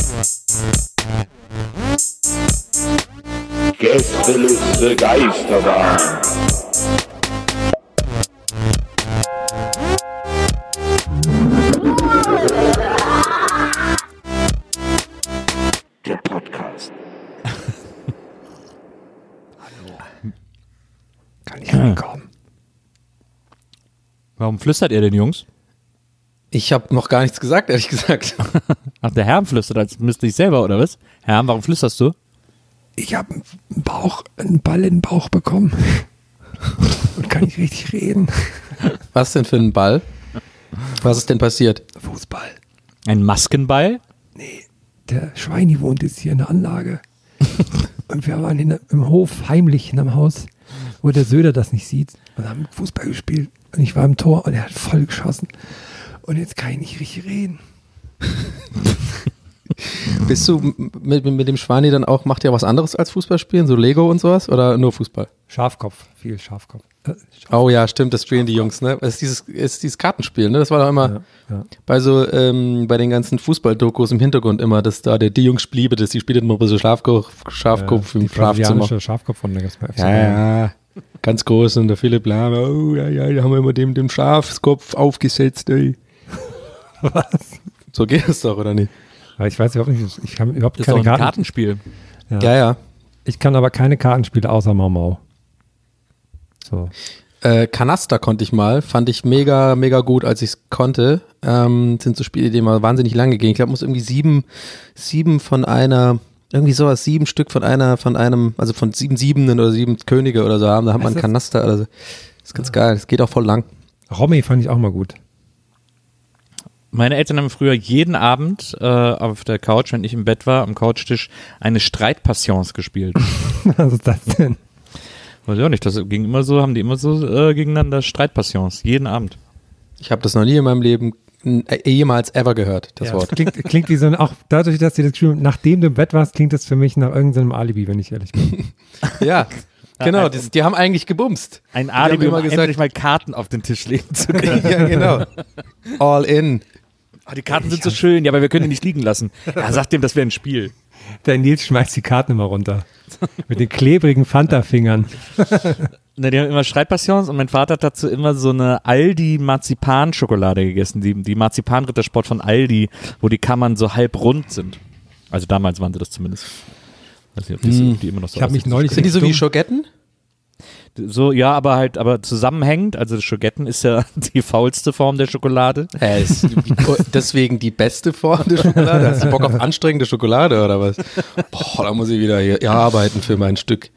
Gästeliste Geisterbahn. Der Podcast. Hallo. Kann ich reinkommen? Warum flüstert ihr denn, Jungs? Ich habe noch gar nichts gesagt, ehrlich gesagt. Ach, der Herm flüstert, als müsste ich selber, oder was? Herm, warum flüsterst du? Ich habe einen Ball in den Bauch bekommen und kann nicht richtig reden. Was denn für ein Ball? Was ist denn passiert? Fußball. Ein Maskenball? Nee, der Schweini wohnt jetzt hier in der Anlage. Und wir waren im Hof heimlich in einem Haus, wo der Söder das nicht sieht. Und haben Fußball gespielt. Und ich war im Tor und er hat voll geschossen. Und jetzt kann ich nicht richtig reden. Bist du mit dem Schwani dann auch, macht ihr was anderes als Fußball spielen? So Lego und sowas? Oder nur Fußball? Schafkopf, viel Schafkopf. Oh ja, stimmt, das spielen die Jungs, ne? Es ist dieses Kartenspiel, ne? Das war doch immer bei bei den ganzen Fußball-Dokus im Hintergrund immer, dass da die Jungs spielen, die spielen immer ein bisschen Schafkopf im Schlafzimmer. Schafkopf von der FC. Ja, ganz groß und der Philipp Lahm, oh ja, da haben wir immer dem Schafskopf aufgesetzt, ey. Was? So geht es doch, oder nicht? Aber ich weiß überhaupt nicht, ich habe überhaupt Das ist keine doch ein Karten. Kartenspiel. Ja. Ich kann aber keine Kartenspiele außer Mau Mau. So. Kanaster konnte ich mal, fand ich mega, mega gut, als ich es konnte. Sind so Spiele, die mal wahnsinnig lange gehen. Ich glaube, muss irgendwie sieben von einer, irgendwie sowas, 7 Stück von einem, also von 7 Siebenen oder 7 Könige oder so haben. Da hat man Kanaster oder so. Das ist ganz geil, das geht auch voll lang. Romy fand ich auch mal gut. Meine Eltern haben früher jeden Abend auf der Couch, wenn ich im Bett war, am Couchtisch, eine Streitpassions gespielt. Was ist das denn? Weiß ich auch nicht, haben die immer so gegeneinander Streitpassions, jeden Abend. Ich habe das noch nie in meinem Leben jemals ever gehört, das Wort. Klingt wie so auch dadurch, dass sie das geschrieben haben, nachdem du im Bett warst, klingt das für mich nach irgendeinem Alibi, wenn ich ehrlich bin. Ja, genau, die haben eigentlich gebumst. Ein Alibi, immer um gesagt, endlich mal Karten auf den Tisch legen zu können. ja, genau. All in. Oh, die Karten sind so schön, ja, aber wir können die nicht liegen lassen. Ja, sag dem, das wäre ein Spiel. Der Nils schmeißt die Karten immer runter. Mit den klebrigen Fanta-Fingern. Na, die haben immer Streitpassions und mein Vater hat dazu immer so eine Aldi-Marzipan-Schokolade gegessen, die Marzipan-Rittersport von Aldi, wo die Kammern so halb rund sind. Also damals waren sie das zumindest. Weiß nicht, ob die immer noch so Ich habe mich neulich Sind die so wie Schogetten? So, ja, aber zusammenhängend, also Schogetten ist ja die faulste Form der Schokolade. Ist deswegen die beste Form der Schokolade? Hast du Bock auf anstrengende Schokolade oder was? Boah, da muss ich wieder hier arbeiten für mein Stück.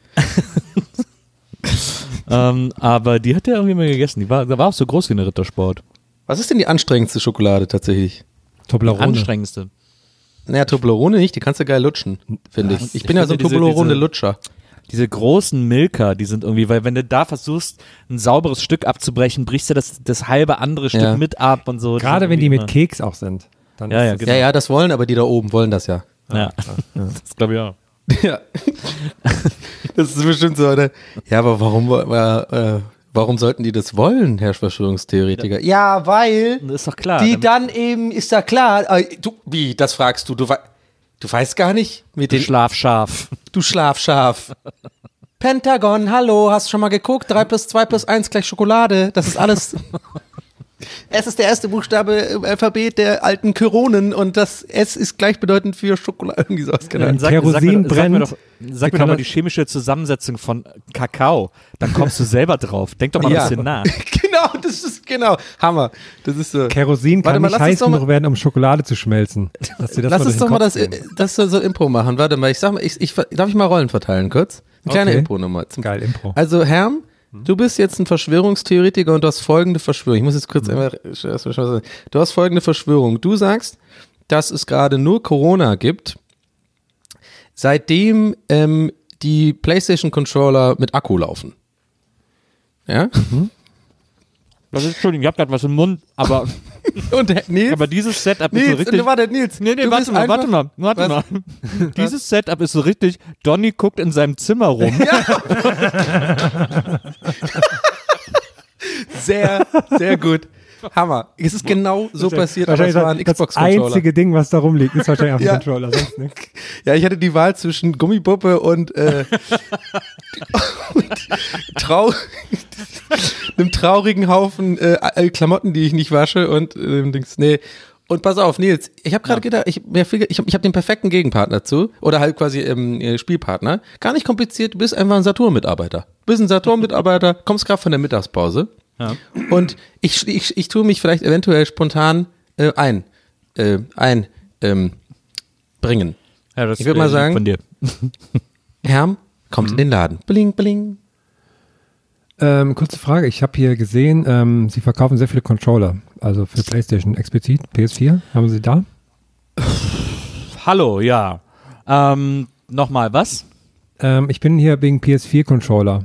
Aber die hat er irgendwie mal gegessen. Da war auch so groß wie eine Rittersport. Was ist denn die anstrengendste Schokolade tatsächlich? Toblerone. Anstrengendste. Naja, Toblerone nicht, die kannst du geil lutschen, finde ich. Ich bin ja so ein Toblerone-Lutscher. Diese großen Milka, die sind irgendwie, weil wenn du da versuchst, ein sauberes Stück abzubrechen, brichst du das halbe andere Stück mit ab und so. Gerade wenn die mit Keks auch sind. Dann Ja, ist genau. Ja, das wollen, aber die da oben wollen das ja. Ja, das glaube ich auch. Ja. Das ist bestimmt so, oder? Ja, aber warum sollten die das wollen, Herr Verschwörungstheoretiker? Ja, weil Das ist doch klar. die dann eben, ist da klar, wie, das fragst du, du weißt gar nicht mit den, Schlafschaf. du Schlafschaf. Pentagon, hallo, hast du schon mal geguckt? 3 + 2 + 1 = Schokolade, das ist alles. Es ist der erste Buchstabe im Alphabet der alten Kyronen und das S ist gleichbedeutend für Schokolade, irgendwie sowas, genau. Wenn Kerosin brennt. Sag mir doch mal die chemische Zusammensetzung von Kakao. Dann kommst du selber drauf. Denk doch mal ein bisschen nach. Genau, das ist, genau, Hammer. Das ist so. Kerosin kann nicht heiß genug werden, um Schokolade zu schmelzen. Lass uns doch mal das so Impro machen. Warte mal, ich sag mal, darf ich mal Rollen verteilen kurz? Eine kleine Impro-Nummer. Geil, Impro. Also Herm, du bist jetzt ein Verschwörungstheoretiker und du hast folgende Verschwörung. Ich muss jetzt kurz einmal, du hast folgende Verschwörung. Du sagst, dass es gerade nur Corona gibt, seitdem die PlayStation-Controller mit Akku laufen. Ja? Entschuldigung, ich hab gerade was im Mund, aber, Und Nils? aber dieses Setup ist Nils, so richtig. warte, Nils. Nee, du warte bist mal. Was? Dieses Setup ist so richtig, Donny guckt in seinem Zimmer rum. Sehr, sehr gut. Hammer. Es ist genau so passiert, aber Wahrscheinlich es war ein das Xbox-Controller. einzige Ding, was da rumliegt, ist wahrscheinlich auf dem Ja. Controller. Sonst nichts. Ja, ich hatte die Wahl zwischen Gummipuppe und, einem traurigen Haufen Klamotten, die ich nicht wasche und Dings. Nee. Und pass auf, Nils, ich habe gerade gedacht, ich hab den perfekten Gegenpartner zu oder halt quasi Spielpartner. Gar nicht kompliziert, du bist einfach ein Saturn-Mitarbeiter. Du bist ein Saturn-Mitarbeiter, kommst gerade von der Mittagspause Ja. und ich tue mich vielleicht eventuell spontan bringen. Ja, das Ich würd mal lieb sagen- von dir. Herm, kommt in den Laden. Bling, bling. Kurze Frage, ich habe hier gesehen, Sie verkaufen sehr viele Controller, also für PlayStation explizit, PS4, haben Sie da? Hallo, ja. Nochmal, was? Ich bin hier wegen PS4-Controller.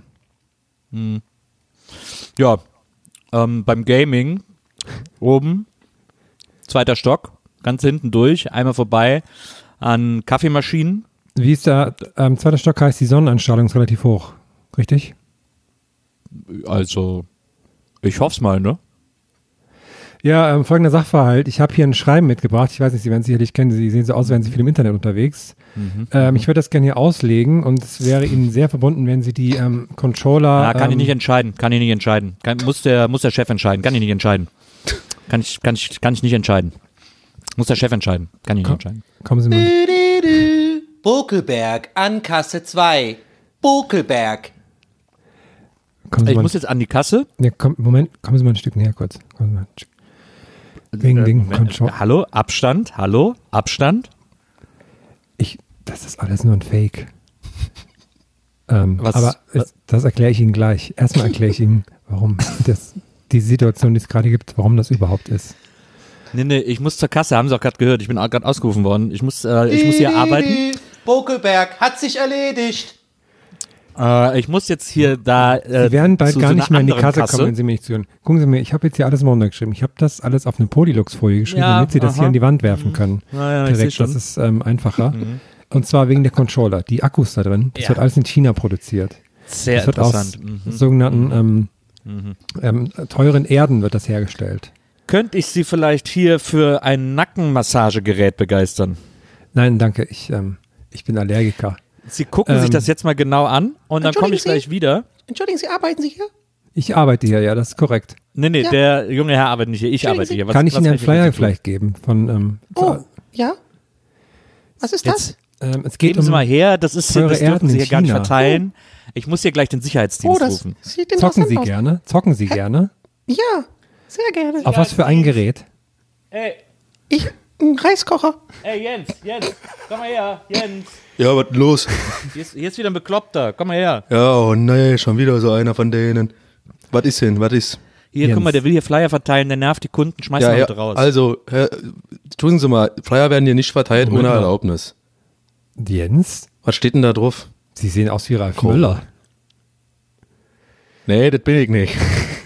Ja, beim Gaming oben, 2. Stock, ganz hinten durch, einmal vorbei an Kaffeemaschinen. Wie ist da, 2. Stock heißt, die Sonneneinstrahlung ist relativ hoch, richtig? Also, ich hoff's mal, ne? Ja, folgender Sachverhalt. Ich habe hier ein Schreiben mitgebracht. Ich weiß nicht, Sie werden es sicherlich kennen. Sie sehen so aus, als wären Sie viel im Internet unterwegs. Ich würde das gerne hier auslegen und es wäre Ihnen sehr verbunden, wenn Sie die Controller... Ja, kann ich nicht entscheiden. Muss der Chef entscheiden. Kann ich nicht entscheiden. Kann ich nicht entscheiden. Muss der Chef entscheiden. Kann ich nicht entscheiden. Kommen Sie mal. Bokelberg an Kasse 2. Bokelberg. Kommen Sie Ich mal muss jetzt an die Kasse. ja, Moment, kommen Sie mal ein Stück näher kurz. Kommen Sie mal ein Stück. Wegen Controller. Hallo, Abstand. Das ist alles nur ein Fake. Was- aber das erkläre ich Ihnen gleich. Erstmal erkläre ich Ihnen, warum die Situation, die es gerade gibt, warum das überhaupt ist. Nee, ich muss zur Kasse, haben Sie auch gerade gehört. Ich bin auch gerade ausgerufen worden. Ich muss hier arbeiten. Bokelberg hat sich erledigt. Ich muss jetzt hier da Sie werden bald zu gar so nicht einer mehr in die anderen Kasse kommen, wenn Sie mir nicht zuhören. Gucken Sie mir, ich habe jetzt hier alles mal runtergeschrieben. Ich habe das alles auf eine Polylux-Folie geschrieben, Ja, damit Sie das hier aha. an die Wand werfen können. Ja, ich Direkt, seh schon. das ist einfacher. Und zwar wegen der Controller. Die Akkus da drin, das Ja. wird alles in China produziert. Sehr Das wird aus interessant. sogenannten teuren Erden wird das hergestellt. Könnte ich Sie vielleicht hier für ein Nackenmassagegerät begeistern? Nein, danke, ich bin Allergiker. Sie gucken sich Ähm, das jetzt mal genau an und dann komme ich Entschuldigen gleich wieder. Entschuldigen Sie, arbeiten Sie hier? Ich arbeite hier, ja, das ist korrekt. Nee, Ja. der junge Herr arbeitet nicht hier, ich arbeite hier. Was- Kann ich was Ihnen einen für Sie Flyer tun? vielleicht geben? Von, Ja? Was ist Jetzt es geht geben Sie mal her, das ist hier, teure das dürfen Erden Sie in hier gar nicht China. verteilen. Ich muss hier gleich den Sicherheitsdienst rufen. sieht Zocken Sie gerne? Zocken Sie gerne? Ja, sehr gerne. Auf was für ein Gerät? Ey, Ein Reiskocher. Jens, komm mal her, Jens. Ja, was los? Hier ist wieder ein Bekloppter, komm mal her. Ja, oh nee, schon wieder so einer von denen. Was ist denn, was ist? Hier, Jens. guck mal, der will hier Flyer verteilen, der nervt die Kunden, schmeiß Ja, mal ja, bitte raus. also, tun Sie mal, Flyer werden hier nicht verteilt Moment ohne mal. Erlaubnis. Jens? Was steht denn da drauf? Sie sehen aus wie Ralf Komm. Müller. Nee, das bin ich nicht.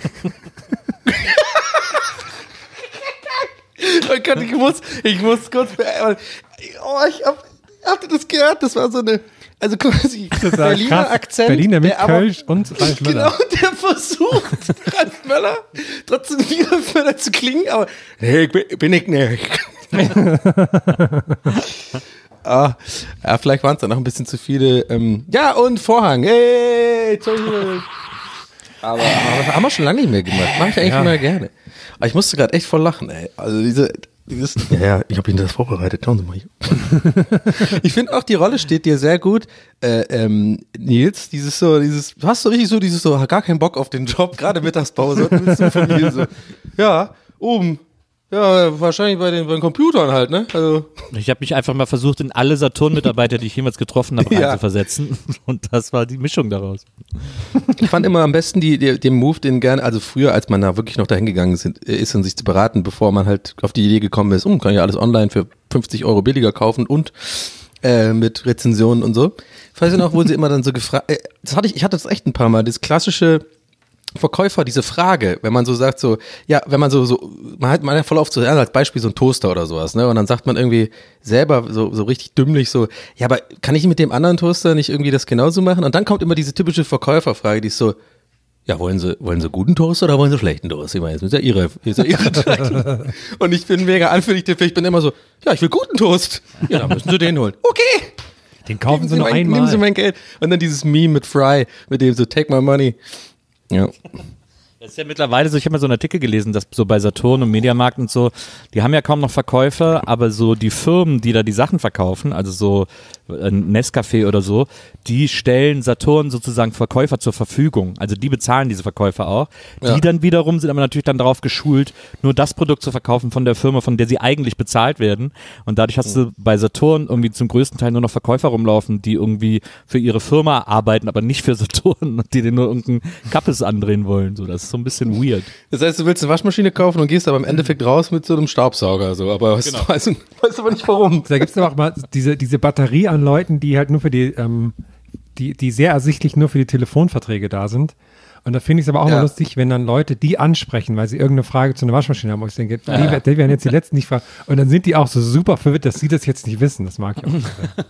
Oh Gott, ich muss kurz, habt ihr das gehört? Das war so eine, also quasi Berliner Krass. Akzent. Berliner mit der aber- Kölsch und Ralf Müller. Genau, der versucht, Ralf Möller, trotzdem wie Ralf Möller zu klingen, aber nee, bin ich nicht. Ja, vielleicht waren es dann noch ein bisschen zu viele. Ja, und Vorhang. Hey, Entschuldigung. Aber das haben wir schon lange nicht mehr gemacht. Mach ich eigentlich immer gerne. Aber ich musste gerade echt voll lachen, ey. Also dieses, ja, ich habe Ihnen das vorbereitet. Schauen Sie mal hier. Ich finde auch, die Rolle steht dir sehr gut. Nils, du hast so richtig so dieses so, gar keinen Bock auf den Job, gerade Mittagspause. Und willst du von mir so, ja, oben. Ja, wahrscheinlich bei den Computern halt, ne? Also, Ich habe mich einfach mal versucht, in alle Saturn-Mitarbeiter, die ich jemals getroffen habe, Ja. reinzuversetzen. Und das war die Mischung daraus. ich fand immer am besten den Move, den gerne, also früher, als man da wirklich noch dahin gegangen ist, um sich zu beraten, bevor man halt auf die Idee gekommen ist, kann ich alles online für 50 € billiger kaufen und mit Rezensionen und so. Ich weiß ja noch, wo sie immer dann so gefragt, ich hatte das echt ein paar Mal, das klassische Verkäufer, diese Frage, wenn man so sagt, so, ja, wenn man man hat voll oft so, ja, als Beispiel so ein Toaster oder sowas, ne, und dann sagt man irgendwie selber so richtig dümmlich so, ja, aber kann ich mit dem anderen Toaster nicht irgendwie das genauso machen? Und dann kommt immer diese typische Verkäuferfrage, die ist so, ja, wollen Sie guten Toast oder wollen Sie schlechten Toast? Ich meine, das ist ja Ihre Entscheidung. Und ich bin mega anfällig dafür. Ich bin immer so, ja, ich will guten Toast. Ja, dann müssen Sie den holen. Okay. Den kaufen Sie nur einmal. Nehmen Sie mein Geld. Und dann dieses Meme mit Fry, mit dem so, take my money. Ja. Das ist ja mittlerweile so, ich habe mal so einen Artikel gelesen, dass so bei Saturn und Mediamarkt und so, die haben ja kaum noch Verkäufer, aber so die Firmen, die da die Sachen verkaufen, also so Nescafé oder so, die stellen Saturn sozusagen Verkäufer zur Verfügung. Also die bezahlen diese Verkäufer auch. Die dann wiederum sind aber natürlich dann darauf geschult, nur das Produkt zu verkaufen von der Firma, von der sie eigentlich bezahlt werden. Und dadurch hast du bei Saturn irgendwie zum größten Teil nur noch Verkäufer rumlaufen, die irgendwie für ihre Firma arbeiten, aber nicht für Saturn und die dir nur irgendeinen Kappes andrehen wollen. So, das ist so ein bisschen weird. Das heißt, du willst eine Waschmaschine kaufen und gehst aber im Endeffekt raus mit so einem Staubsauger. So. Aber weißt aber nicht warum. Da gibt es aber auch mal diese Batterie an Leuten, die halt nur für die sehr ersichtlich nur für die Telefonverträge da sind. Und da finde ich es aber auch mal lustig, wenn dann Leute die ansprechen, weil sie irgendeine Frage zu einer Waschmaschine haben. Und ich denke, die werden jetzt die Letzten nicht fragen. Und dann sind die auch so super verwirrt, dass sie das jetzt nicht wissen. Das mag ich auch nicht.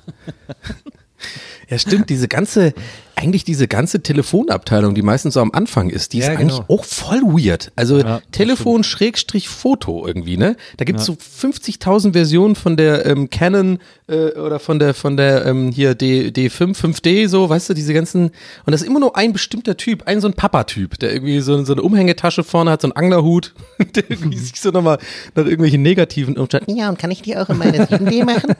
Ja, stimmt, diese ganze Telefonabteilung, die meistens so am Anfang ist, die ist eigentlich auch voll weird. Also Telefon Schrägstrich Foto irgendwie, ne? Da gibt's so 50.000 Versionen von der Canon oder von der hier D5, 5D, so, weißt du, diese ganzen, und das ist immer nur ein bestimmter Typ, so ein Papa-Typ, der irgendwie so eine Umhängetasche vorne hat, so einen Anglerhut, der irgendwie sich so nochmal nach irgendwelchen negativen Umständen, ja, und kann ich die auch in meine 7D machen?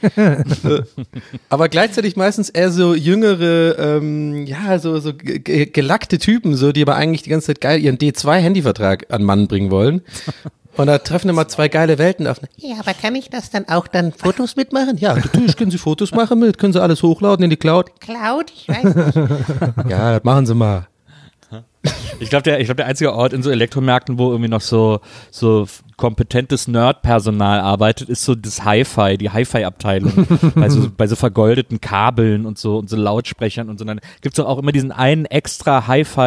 Aber gleichzeitig meistens eher so jüngere, so gelackte Typen, so, die aber eigentlich die ganze Zeit geil ihren D2-Handyvertrag an Mann bringen wollen. Und da treffen immer zwei geile Welten auf. Ja, aber kann ich das dann auch Fotos mitmachen? Ja, natürlich können Sie Fotos machen mit, können Sie alles hochladen in die Cloud. Cloud? Ich weiß nicht. Ja, das machen Sie mal. Ich glaube, der einzige Ort in so Elektromärkten, wo irgendwie noch so kompetentes Nerd-Personal arbeitet, ist so das Hi-Fi, die Hi-Fi-Abteilung. Also bei so vergoldeten Kabeln und so Lautsprechern und so. Dann gibt es auch immer diesen einen extra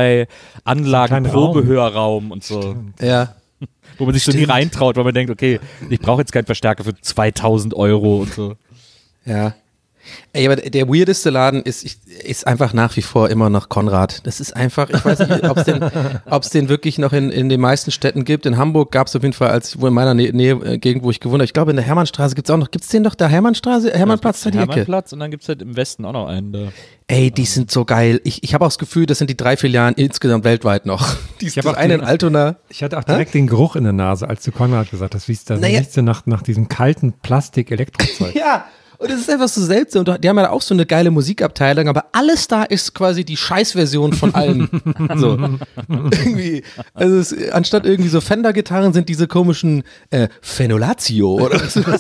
Hi-Fi-Anlagen-Probehörraum und so. Stimmt. Ja. Wo man sich so nie reintraut, weil man denkt, okay, ich brauche jetzt keinen Verstärker für 2.000 € und so. Ja. Ey, aber der weirdeste Laden ist einfach nach wie vor immer noch Konrad. Das ist einfach, ich weiß nicht, ob es den wirklich noch in den meisten Städten gibt. In Hamburg gab es auf jeden Fall, in meiner Nähe, Gegend, wo ich gewohnt habe. Ich glaube, in der Hermannstraße gibt es auch noch, gibt es den doch da, Hermannplatz, da die Ecke? Hermannplatz und dann gibt es halt im Westen auch noch einen da. Ey, die sind so geil. Ich habe auch das Gefühl, das sind die 3 Filialen insgesamt weltweit noch. Ich habe auch einen in Altona. Ich hatte auch direkt den Geruch in der Nase, als du Konrad gesagt hast, wie es da riecht so nach diesem kalten Plastik-Elektrozeug. Ja. Und es ist einfach so seltsam. Und die haben ja auch so eine geile Musikabteilung, aber alles da ist quasi die Scheißversion von allem. So. Irgendwie, also anstatt irgendwie so Fender-Gitarren sind diese komischen Phenolatio oder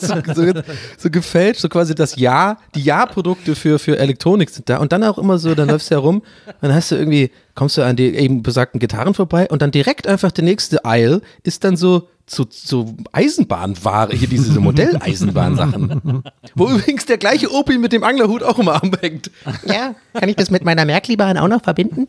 so gefälscht, so quasi die Ja-Produkte für Elektronik sind da. Und dann auch immer so, dann läufst du herum, dann hast du irgendwie, kommst du an die eben besagten Gitarren vorbei und dann direkt einfach der nächste Aisle ist dann so Eisenbahnware, hier diese Modelleisenbahnsachen. Wo übrigens der gleiche Opi mit dem Anglerhut auch immer anhängt. Ja, kann ich das mit meiner Märklibahn auch noch verbinden?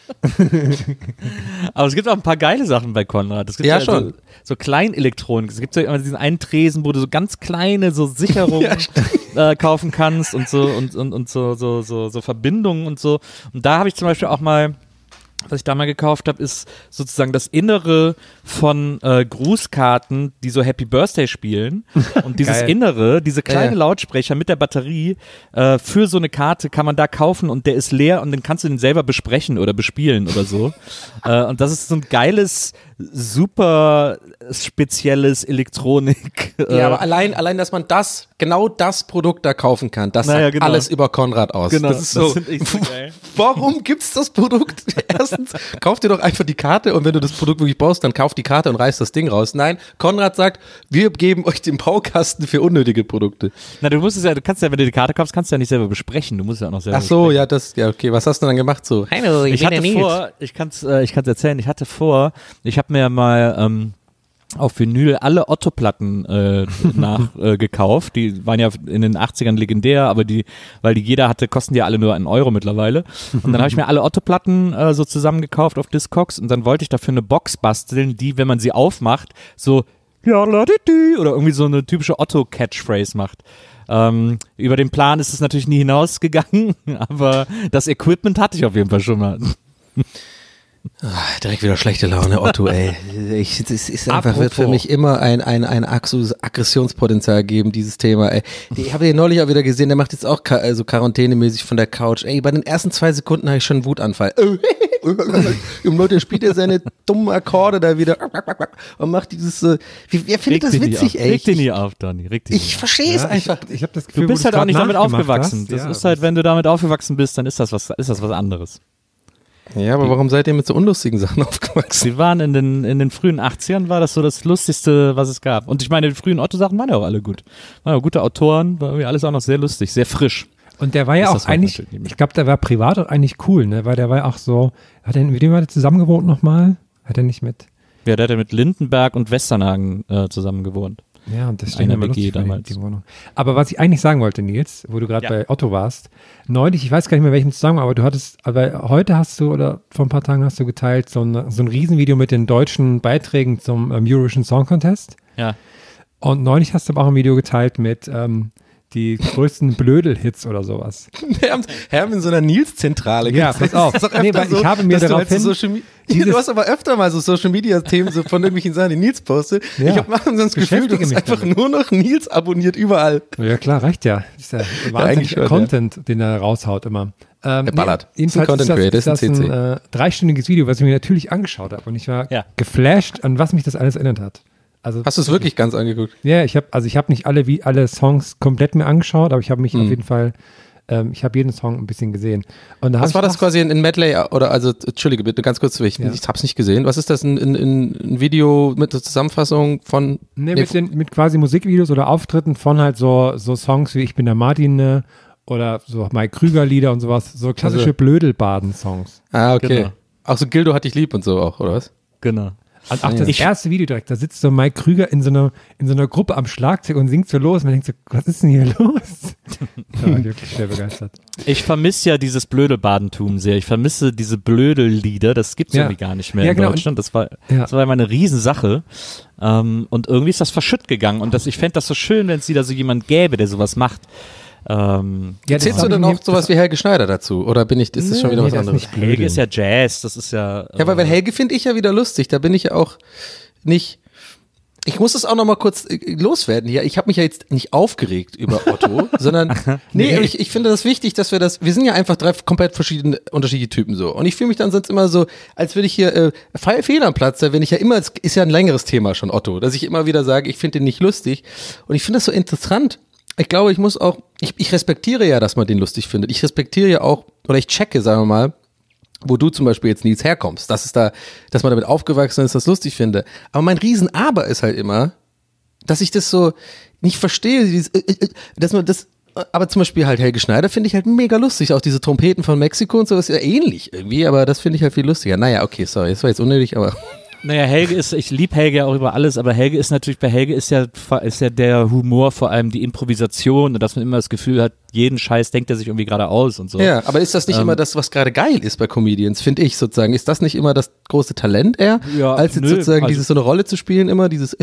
Aber es gibt auch ein paar geile Sachen bei Konrad. Es gibt ja schon. So Kleinelektronik. Es gibt so immer diesen einen Tresen, wo du so ganz kleine so Sicherungen kaufen kannst und so so Verbindungen und so. Und da habe ich zum Beispiel auch mal, was ich da mal gekauft habe, ist sozusagen das Innere von Grußkarten, die so Happy Birthday spielen. Und dieses Innere, diese kleine Lautsprecher mit der Batterie für so eine Karte kann man da kaufen und der ist leer und dann kannst du den selber besprechen oder bespielen oder so. Und das ist so ein geiles, super spezielles Elektronik. Ja, aber allein, dass man genau das Produkt da kaufen kann, das sagt alles über Konrad aus. Genau, das ist so, das echt so geil. Warum gibt's das Produkt? Erstens, kauf dir doch einfach die Karte und wenn du das Produkt wirklich brauchst, dann kauf die Karte und reiß das Ding raus. Nein, Konrad sagt, wir geben euch den Baukasten für unnötige Produkte. Na, du kannst ja, wenn du die Karte kaufst, kannst du ja nicht selber besprechen. Du musst ja auch noch selber besprechen. Okay. Was hast du dann gemacht so? Hallo, ich kann's erzählen, ich habe mir mal auf Vinyl alle Otto-Platten gekauft. Die waren ja in den 80ern legendär, aber weil die jeder hatte, kosten die ja alle nur 1 € mittlerweile. Und dann habe ich mir alle Otto-Platten so zusammengekauft auf Discogs und dann wollte ich dafür eine Box basteln, die, wenn man sie aufmacht, so ja, la, di, oder irgendwie so eine typische Otto-Catchphrase macht. Über den Plan ist es natürlich nie hinausgegangen, aber das Equipment hatte ich auf jeden Fall schon mal. Direkt wieder schlechte Laune, Otto, ey. Das ist einfach, wird für mich immer ein Aggressionspotenzial geben, dieses Thema, ey. Ich habe den neulich auch wieder gesehen, der macht jetzt auch so quarantänemäßig von der Couch. Ey, bei den ersten 2 Sekunden habe ich schon einen Wutanfall. Leute, spielt er seine dummen Akkorde da wieder und macht dieses, wer findet das witzig, ey? Reg dich nie auf, Donny. Ich verstehe es einfach. Ich hab das Gefühl, Du bist halt auch nicht damit aufgewachsen. Das ist halt, wenn du damit aufgewachsen bist, dann ist das was anderes. Ja, aber warum seid ihr mit so unlustigen Sachen aufgewachsen? Sie waren in den frühen 80ern, war das so das Lustigste, was es gab. Und ich meine, die frühen Otto-Sachen waren ja auch alle gut. Waren ja gute Autoren, war irgendwie alles auch noch sehr lustig, sehr frisch. Und der war ja auch eigentlich, ich glaube, der war privat auch eigentlich cool, ne? Weil der war ja auch so, mit dem hat er zusammen gewohnt nochmal? Hat er nicht mit? Ja, der hat ja mit Lindenberg und Westernhagen zusammen gewohnt. Ja, und das steht immer WG lustig, damals. die Wohnung. Aber was ich eigentlich sagen wollte, Nils, wo du gerade bei Otto warst, neulich, ich weiß gar nicht mehr welchem Zusammenhang, aber heute hast du oder vor ein paar Tagen hast du geteilt so ein Riesenvideo mit den deutschen Beiträgen zum Eurovision Song Contest. Ja. Und neulich hast du aber auch ein Video geteilt mit die größten Blödel-Hits oder sowas. Wir haben in so einer Nils-Zentrale. Ja, pass auf. Nee, weil ich habe mir daraufhin du hast aber öfter mal so Social-Media-Themen so von irgendwelchen Sachen, die Nils postet. Ja, ich habe manchmal so das Gefühl, du hast einfach nur noch Nils abonniert überall. Ja klar, reicht ja. Das ist ja wahnsinnig Content, den er raushaut immer. Er ballert. Jedenfalls ist das ein 3-stündiges Video, was ich mir natürlich angeschaut habe. Und ich war geflasht, an was mich das alles erinnert hat. Also, hast du es wirklich ganz angeguckt? Ja, ich habe nicht alle Songs komplett mir angeschaut, aber ich habe mich auf jeden Fall, ich habe jeden Song ein bisschen gesehen. Und da was war das quasi ein Medley, oder Entschuldige bitte, ganz kurz, ich habe es nicht gesehen. Was ist das, ein Video mit der Zusammenfassung von? Mit quasi Musikvideos oder Auftritten von halt so Songs wie Ich bin der Martin, oder so Mike Krüger Lieder und sowas, so klassische Blödelbaden-Songs. Ah, okay. Genau. Auch so Gildo hat dich lieb und so auch, oder was? Genau. Und auch das erste Video direkt, da sitzt so Mike Krüger in so einer Gruppe am Schlagzeug und singt so los. Und man denkt so, was ist denn hier los? Da war ich wirklich schwer begeistert. Ich vermisse ja dieses Blödelbadentum sehr. Ich vermisse diese Blödellieder. Das gibt's irgendwie gar nicht mehr in Deutschland. Das war immer eine Riesensache. Und irgendwie ist das verschütt gegangen. Und ich fände das so schön, wenn es wieder so jemand gäbe, der sowas macht. Zählst du denn auch sowas wie Helge Schneider dazu? Oder ist das schon wieder was anderes? Helge ist ja Jazz, das ist ja... Ja, weil Helge finde ich ja wieder lustig. Da bin ich ja auch nicht... Ich muss das auch noch mal kurz loswerden hier. Ich habe mich ja jetzt nicht aufgeregt über Otto, sondern ich finde das wichtig, dass wir sind ja einfach 3 komplett unterschiedliche Typen so. Und ich fühle mich dann sonst immer so, als würde ich hier fehl am Platz sein, wenn ich ja immer, ist ja ein längeres Thema schon, Otto, dass ich immer wieder sage, ich finde den nicht lustig. Und ich finde das so interessant. Ich glaube, ich muss auch, ich respektiere ja, dass man den lustig findet. Ich respektiere ja auch, oder ich checke, sagen wir mal, wo du zum Beispiel jetzt Nils herkommst, dass man damit aufgewachsen ist, das lustig finde. Aber mein Riesen-Aber ist halt immer, dass ich das so nicht verstehe, dass man das, aber zum Beispiel halt Helge Schneider finde ich halt mega lustig, auch diese Trompeten von Mexiko und so ist ja ähnlich irgendwie, aber das finde ich halt viel lustiger. Naja, okay, sorry, das war jetzt unnötig, aber... Naja, ich liebe Helge ja auch über alles, aber Helge ist natürlich, bei Helge ist ja der Humor, vor allem die Improvisation und dass man immer das Gefühl hat, jeden Scheiß denkt er sich irgendwie gerade aus und so. Ja, aber ist das nicht immer das, was gerade geil ist bei Comedians, finde ich sozusagen? Ist das nicht immer das große Talent eher, als jetzt sozusagen dieses so eine Rolle zu spielen, immer dieses...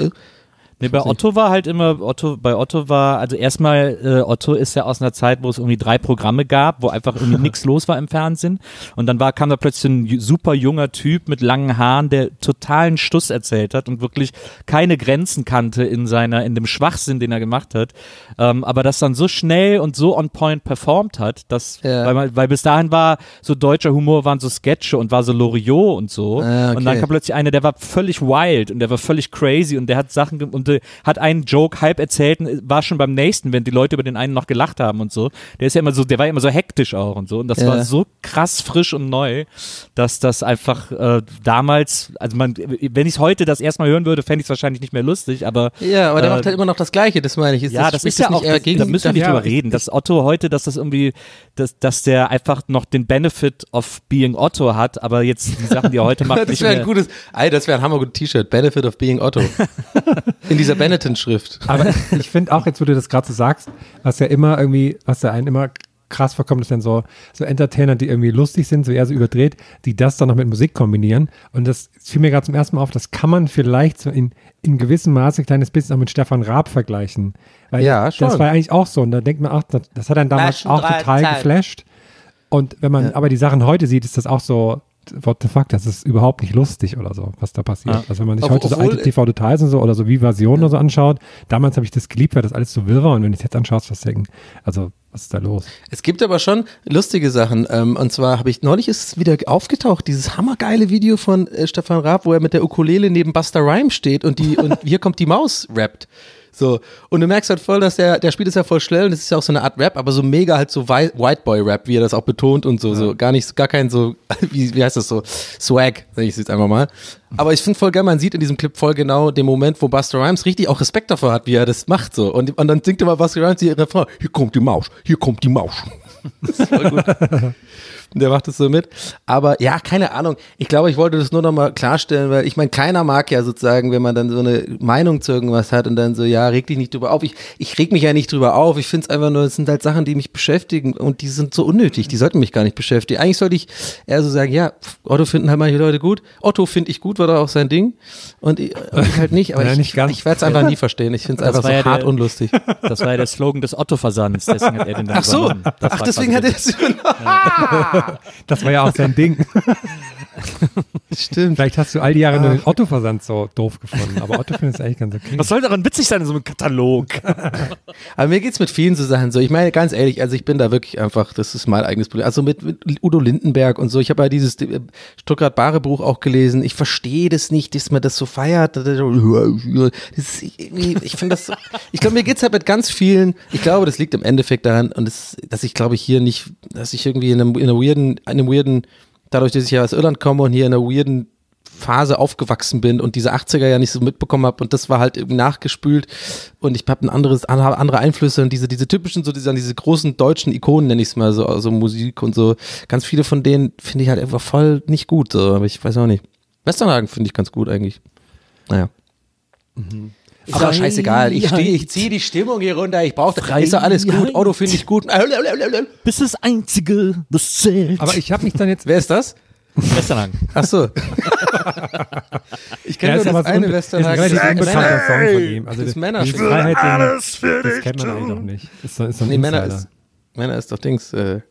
Nee, bei Otto war halt immer, also erstmal, Otto ist ja aus einer Zeit, wo es irgendwie 3 Programme gab, wo einfach irgendwie nichts los war im Fernsehen und dann kam da plötzlich ein super junger Typ mit langen Haaren, der totalen Stuss erzählt hat und wirklich keine Grenzen kannte in dem Schwachsinn, den er gemacht hat, aber das dann so schnell und so on point performt hat, dass, weil bis dahin war so deutscher Humor, waren so Sketche und war so Loriot und so und dann kam plötzlich einer, der war völlig wild und der war völlig crazy und der hat Sachen und hat einen Joke halb erzählt und war schon beim nächsten, wenn die Leute über den einen noch gelacht haben und so. Der war immer so hektisch auch und so. Und das war so krass frisch und neu, dass das einfach damals, also wenn ich es heute das erstmal hören würde, fände ich es wahrscheinlich nicht mehr lustig, aber. Ja, aber der macht halt immer noch das Gleiche, das meine ich. Das ist ja auch, da müssen wir nicht drüber reden, dass Otto heute, dass das irgendwie, dass der einfach noch den Benefit of being Otto hat, aber jetzt die Sachen, die er heute macht, das wäre ein gutes, das wäre ein hammergutes T-Shirt, Benefit of being Otto. In dieser Benetton-Schrift. Aber ich finde auch, jetzt wo du das gerade so sagst, was ja einen immer krass vorkommt, ist dann so Entertainer, die irgendwie lustig sind, so eher so überdreht, die das dann noch mit Musik kombinieren. Und das fiel mir gerade zum ersten Mal auf, das kann man vielleicht so in gewissem Maße ein kleines bisschen auch mit Stefan Raab vergleichen. Weil schon. Das war eigentlich auch so. Und da denkt man auch, das hat einen damals auch total geflasht. Und wenn man aber die Sachen heute sieht, ist das auch so, what the fuck, das ist überhaupt nicht lustig oder so, was da passiert. Ja. Also wenn man sich Obwohl- heute so alte TV-Details und so oder so Vivasion oder so anschaut, damals habe ich das geliebt, weil das alles so wirr war und wenn ich es jetzt anschaue, was denken, also was ist da los? Es gibt aber schon lustige Sachen. Und zwar neulich ist es wieder aufgetaucht, dieses hammergeile Video von Stefan Raab, wo er mit der Ukulele neben Busta Rhymes steht und hier kommt die Maus rappt. So. Und du merkst halt voll, dass der spielt es ja voll schnell und das ist ja auch so eine Art Rap, aber so mega halt so White Boy Rap, wie er das auch betont und so, so gar kein so, wie heißt das so, Swag, sag ich es jetzt einfach mal. Aber ich finde voll geil, man sieht in diesem Clip voll genau den Moment, wo Busta Rhymes richtig auch Respekt davor hat, wie er das macht, so. Und dann singt immer Busta Rhymes die Refrain, hier kommt die Maus, hier kommt die Maus. Das ist voll gut. Der macht das so mit. Aber ja, keine Ahnung. Ich glaube, ich wollte das nur nochmal klarstellen, weil ich meine, keiner mag ja sozusagen, wenn man dann so eine Meinung zu irgendwas hat und dann so, ja, reg dich nicht drüber auf. Ich reg mich ja nicht drüber auf. Ich finde es einfach nur, es sind halt Sachen, die mich beschäftigen und die sind so unnötig. Die sollten mich gar nicht beschäftigen. Eigentlich sollte ich eher so sagen, ja, Otto finden halt manche Leute gut. Otto finde ich gut, war doch auch sein Ding. Und ich halt nicht. Aber Ja, ich nicht ganz. werde es einfach nie verstehen. Ich finde es einfach war so ja hart der- unlustig. Das war ja der Slogan des Otto-Versands, deswegen hat er den dann Ach so. übernommen. Das Ach, war deswegen quasi hat er der- das Das war ja auch sein Ding. Stimmt. Vielleicht hast du all die Jahre nur den Otto-Versand so doof gefunden, aber Otto findet es eigentlich ganz okay. Was soll daran witzig sein in so einem Katalog? Aber mir geht's mit vielen so Sachen so. Ich meine, ganz ehrlich, also ich bin da wirklich einfach, das ist mein eigenes Problem. Also mit Udo Lindenberg und so. Ich habe ja dieses Stuttgart-Bahre-Buch auch gelesen. Ich verstehe das nicht, dass man das so feiert. Das ist, ich finde das, ich glaube, mir geht's halt mit ganz vielen, ich glaube, das liegt im Endeffekt daran und dass ich glaube ich hier nicht, dass ich irgendwie in einem weirden, dadurch, dass ich ja aus Irland komme und hier in einer weirden Phase aufgewachsen bin und diese 80er ja nicht so mitbekommen habe und das war halt irgendwie nachgespült und ich habe andere Einflüsse und diese typischen, so diese großen deutschen Ikonen, nenne ich es mal so, also Musik und so, ganz viele von denen finde ich halt einfach voll nicht gut, so, aber ich weiß auch nicht. Westernhagen finde ich ganz gut eigentlich. Naja. Aber scheißegal, ich ziehe die Stimmung hier runter, ich brauche, ist doch alles gut, Auto finde ich gut. Bist das Einzige, das zählt. Aber ich habe mich dann jetzt, Wer ist das? Westernhagen. Ach so. Ich kenne Ja, nur ist das aber eine ist ein Westernhagen. relativ unbekannter Song von ihm. Also Das die Männerspiel. Freiheit, das kennt man eigentlich noch nicht. Ist so ein Nee, Insider. Männer ist doch Dings.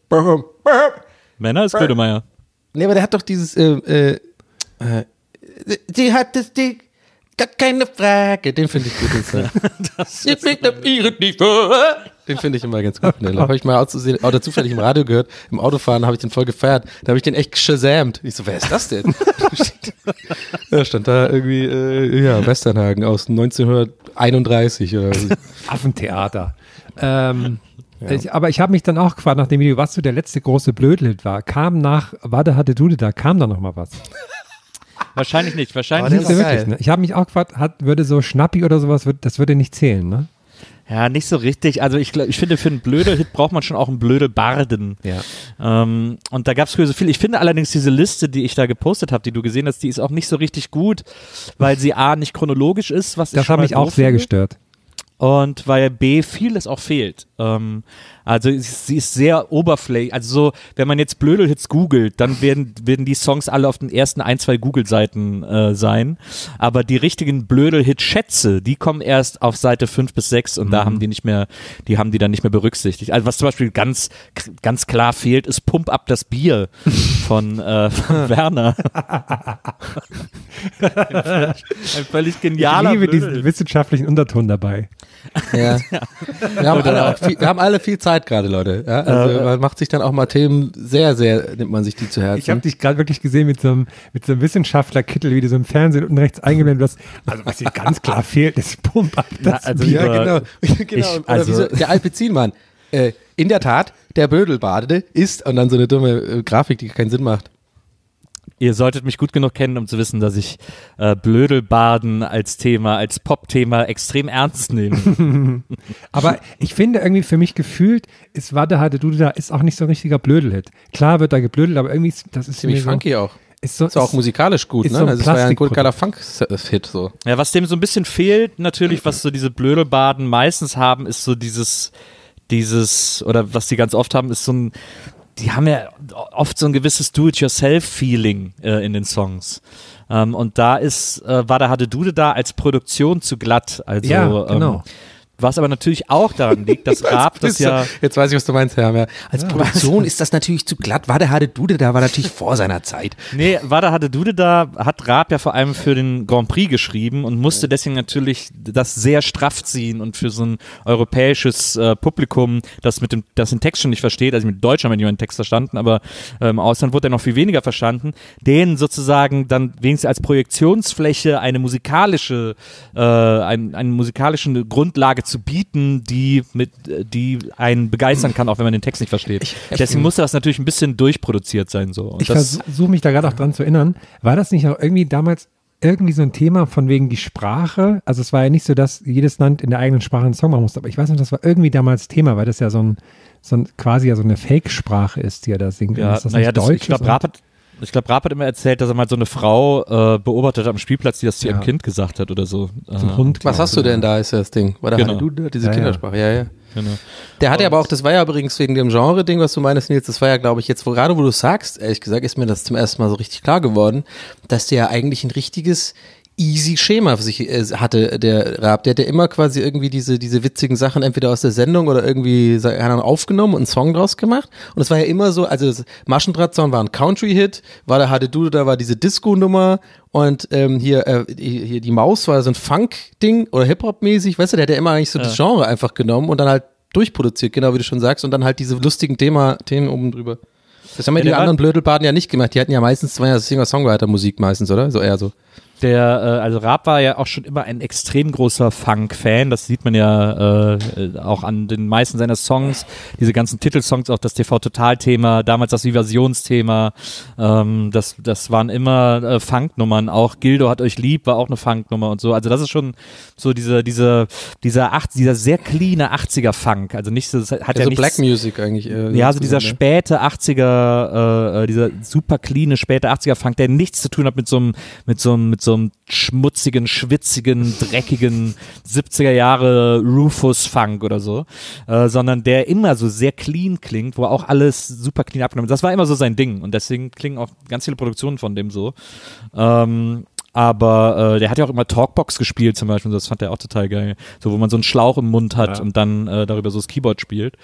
Männer ist Grönemeyer. Nee, aber der hat doch dieses, die hat das Ding, gar keine Frage. Den finde ich gut. Ich bin auf ihre Tiefe. Den finde ich immer ganz gut. Den habe ich mal oder zufällig im Radio gehört. Im Autofahren habe ich den voll gefeiert. Da habe ich den echt geshazamt. Ich so, wer ist das denn? Da stand da irgendwie, Westernhagen aus 1931 oder so. Affentheater. Aber ich habe mich dann auch gefragt nach dem Video, was so der letzte große Blödlied war. Kam nach Wade hatte Dude, da kam da noch mal was. Wahrscheinlich nicht. Aber Wahrscheinlich der Nicht war so geil. wirklich, ne? Ich habe mich auch gefragt, würde so Schnappi oder sowas, das würde nicht zählen, ne? Ja, nicht so richtig. Also ich finde, für einen Blödel-Hit braucht man schon auch einen Blödel-Barden. Ja. Und da gab es so viel. Ich finde allerdings diese Liste, die ich da gepostet habe, die du gesehen hast, die ist auch nicht so richtig gut, weil sie A, nicht chronologisch ist, was ich Das schon hat mal mich auch doof sehr finde. gestört. Und weil B, vieles auch fehlt. Also sie ist sehr oberflächlich. Also so, wenn man jetzt Blödel-Hits googelt, dann werden die Songs alle auf den ersten 1-2 Google-Seiten sein. Aber die richtigen Blödel-Hit-Schätze, die kommen erst auf Seite 5 bis 6 und da haben die dann nicht mehr berücksichtigt. Also was zum Beispiel ganz klar fehlt, ist Pump up das Bier von Werner. Ein völlig genialer Ich liebe diesen Blödel-Hit. wissenschaftlichen Unterton dabei. Ja. Wir haben alle viel Zeit gerade, Leute. Ja? Also man macht sich dann auch mal Themen nimmt man sich die zu Herzen. Ich habe dich gerade wirklich gesehen mit so einem Wissenschaftlerkittel, wie du so im Fernsehen unten rechts eingeblendet hast. Also was hier ganz klar fehlt, ist Pump ab das also Bier. Ja, genau. Ich- Oder wie so, der Alpezinmann. In der Tat, der Blödelbadende ist, und dann so eine dumme Grafik, die keinen Sinn macht. Ihr solltet mich gut genug kennen, um zu wissen, dass ich Blödelbaden als Pop-Thema extrem ernst nehme. Aber ich finde irgendwie für mich gefühlt, ist Wade hatte Dude da, ist auch nicht so ein richtiger Blödelhit. Klar wird da geblödelt, aber irgendwie, das ist Ziemlich mir so, funky auch. ist so, Ist auch musikalisch gut, ist ne? so ein Also es war ja ein gut geiler Plastikprodukt. Funk-Hit so. Ja, was dem so ein bisschen fehlt, natürlich, was so diese Blödelbaden meistens haben, ist so dieses, oder was die ganz oft haben, ist so ein, die haben ja oft so ein gewisses Do-it-yourself-Feeling in den Songs. Und da ist Wada hatte Dude da als Produktion zu glatt. Also Ja, genau. Was aber natürlich auch daran liegt, dass Raab das ja... Jetzt weiß ich, was du meinst, Herr. Ja. Als Produktion ist das natürlich zu glatt. Wada Hade Dude da war natürlich vor seiner Zeit. Nee, Wada Hade Dude da hat Raab ja vor allem für den Grand Prix geschrieben und musste deswegen natürlich das sehr straff ziehen und für so ein europäisches Publikum, das den Text schon nicht versteht, also mit Deutsch haben wir nicht den Text verstanden, aber im Ausland wurde er noch viel weniger verstanden, denen sozusagen dann wenigstens als Projektionsfläche eine musikalische Grundlage zu bieten, die einen begeistern kann, auch wenn man den Text nicht versteht. Deswegen musste das natürlich ein bisschen durchproduziert sein. So. Und ich versuche mich da gerade auch dran zu erinnern. War das nicht auch irgendwie damals irgendwie so ein Thema von wegen die Sprache? Also es war ja nicht so, dass jedes Land in der eigenen Sprache einen Song machen musste, aber ich weiß noch, das war irgendwie damals Thema, weil das ja so ein quasi ja so eine Fake-Sprache ist, die er da singt. Ja, ist das nicht Deutsch? Ich glaube, Raab hat immer erzählt, dass er mal so eine Frau beobachtet hat am Spielplatz, die das zu ihrem Kind gesagt hat oder so. Zum Hund. Was hast du denn da, ist das Ding? Oder genau. du diese Kindersprache? Ja. Genau. Der hat ja aber auch, das war ja übrigens wegen dem Genre-Ding, was du meinst, Nils, das war ja, glaube ich, jetzt, gerade wo du sagst, ehrlich gesagt, ist mir das zum ersten Mal so richtig klar geworden, dass der ja eigentlich ein richtiges easy Schema für sich hatte, der Raab. Der hat ja immer quasi irgendwie diese witzigen Sachen entweder aus der Sendung oder irgendwie aufgenommen und einen Song draus gemacht. Und es war ja immer so, also Maschendrahtzaun war ein Country-Hit, Wada Hade Dude, da war diese Disco-Nummer und hier die Maus war so ein Funk-Ding oder Hip-Hop-mäßig, weißt du, der hat ja immer eigentlich so das Genre einfach genommen und dann halt durchproduziert, genau wie du schon sagst, und dann halt diese lustigen Themen oben drüber. Das haben ja die anderen Blödelbaden ja nicht gemacht, die hatten ja meistens, war ja Singer-Songwriter-Musik meistens, oder? So eher so. Also Raab war ja auch schon immer ein extrem großer Funk-Fan, das sieht man ja auch an den meisten seiner Songs, diese ganzen Titelsongs, auch das TV-Total-Thema, damals das Viversionsthema, das waren immer Funk-Nummern, auch Gildo hat euch lieb war auch eine Funk-Nummer und so, also das ist schon so dieser sehr cleane 80er-Funk, also nicht so, hat ja so nichts, Black Music eigentlich. Ja, so dieser späte 80er, dieser super cleane späte 80er-Funk, der nichts zu tun hat mit so einem schmutzigen, schwitzigen, dreckigen 70er Jahre Rufus-Funk oder so, sondern der immer so sehr clean klingt, wo auch alles super clean abgenommen ist. Das war immer so sein Ding und deswegen klingen auch ganz viele Produktionen von dem so. Aber der hat ja auch immer Talkbox gespielt zum Beispiel, das fand er auch total geil. So, wo man so einen Schlauch im Mund hat und dann darüber so das Keyboard spielt.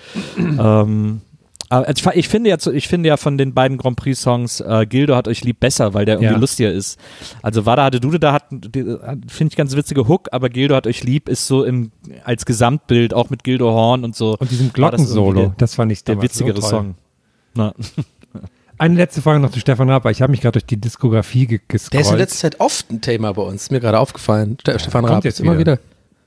Ich finde ja von den beiden Grand Prix Songs Gildo hat euch lieb besser, weil der irgendwie lustiger ist. Also Wada Hade Dude da finde ich ganz witzige Hook, aber Gildo hat euch lieb ist so als Gesamtbild auch mit Gildo Horn und so. Und diesem Glockensolo, das fand ich der witzigere so Song. Na. Eine letzte Frage noch zu Stefan Raab, weil ich habe mich gerade durch die Diskografie gescrollt. Der ist in letzter Zeit oft ein Thema bei uns, ist mir gerade aufgefallen. Stefan Raab jetzt immer wieder.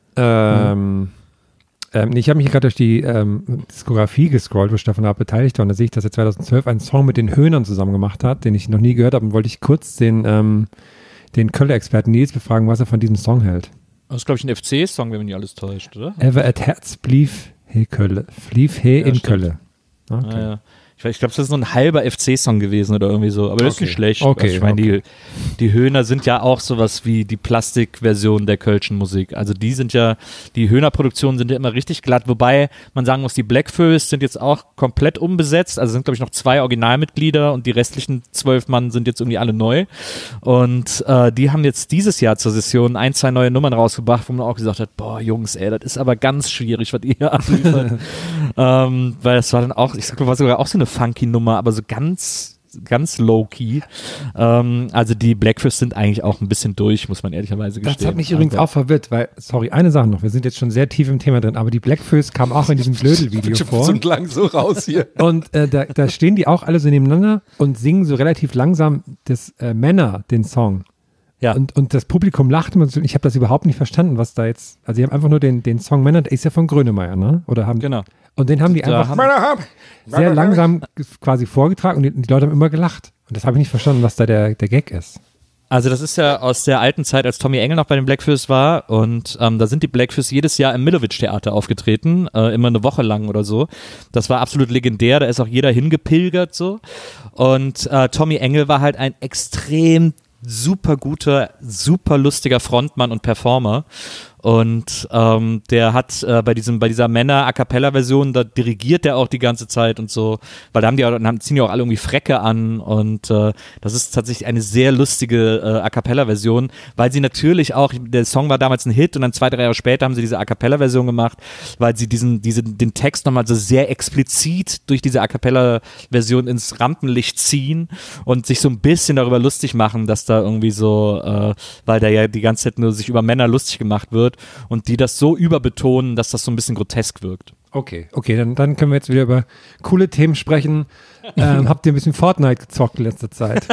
Ich habe mich gerade durch die Diskografie gescrollt, wo Stefan Raab beteiligt war, und da sehe ich, dass er 2012 einen Song mit den Höhnern zusammen gemacht hat, den ich noch nie gehört habe, und wollte ich kurz den Köln-Experten Nils befragen, was er von diesem Song hält. Das ist, glaube ich, ein FC-Song, wenn mich nicht alles täuscht, oder? Ever at Herz blieb he Kölle. Flief he in Kölle. Okay. Ja. Ich glaube, das ist so ein halber FC-Song gewesen oder irgendwie so, aber das ist nicht schlecht. Okay, also ich meine, die Höhner sind ja auch sowas wie die Plastikversion der kölschen Musik. Also die Höhner-Produktionen sind ja immer richtig glatt, wobei man sagen muss, die Blackfoes sind jetzt auch komplett umbesetzt, also sind, glaube ich, noch 2 Originalmitglieder und die restlichen 12 Mann sind jetzt irgendwie alle neu. Und die haben jetzt dieses Jahr zur Session 1, 2 neue Nummern rausgebracht, wo man auch gesagt hat, boah, Jungs, ey, das ist aber ganz schwierig, was ihr hier abliefert. Weil das war dann auch, ich glaube, war sogar auch so eine funky Nummer, aber so ganz low-key. Also die Blackfoes sind eigentlich auch ein bisschen durch, muss man ehrlicherweise gestehen. Das hat mich übrigens auch verwirrt, weil, sorry, eine Sache noch, wir sind jetzt schon sehr tief im Thema drin, aber die Blackfoes kamen auch in diesem Blödel-Video vor. Und lang so raus hier. Und da stehen die auch alle so nebeneinander und singen so relativ langsam Männer den Song. Ja. Und das Publikum lacht immer so, ich habe das überhaupt nicht verstanden, was da jetzt, also die haben einfach nur den Song Männer, der ist ja von Grönemeyer, ne? Oder haben, genau. Und den haben die einfach sehr langsam quasi vorgetragen und die Leute haben immer gelacht. Und das habe ich nicht verstanden, was da der Gag ist. Also das ist ja aus der alten Zeit, als Tommy Engel noch bei den Blackfoes war, und da sind die Blackfoes jedes Jahr im Milovic-Theater aufgetreten, immer eine Woche lang oder so. Das war absolut legendär, da ist auch jeder hingepilgert so. Und Tommy Engel war halt ein extrem super guter, super lustiger Frontmann und Performer. und der hat bei dieser Männer-A-Cappella-Version, da dirigiert der auch die ganze Zeit und so, weil da ziehen die auch alle irgendwie Frecke an und das ist tatsächlich eine sehr lustige A-Cappella-Version, weil sie natürlich auch, der Song war damals ein Hit und dann 2-3 Jahre später haben sie diese A-Cappella-Version gemacht, weil sie den Text nochmal so sehr explizit durch diese A-Cappella-Version ins Rampenlicht ziehen und sich so ein bisschen darüber lustig machen, dass da irgendwie so, weil da ja die ganze Zeit nur sich über Männer lustig gemacht wird und die das so überbetonen, dass das so ein bisschen grotesk wirkt. Okay, dann können wir jetzt wieder über coole Themen sprechen. Habt ihr ein bisschen Fortnite gezockt in letzter Zeit?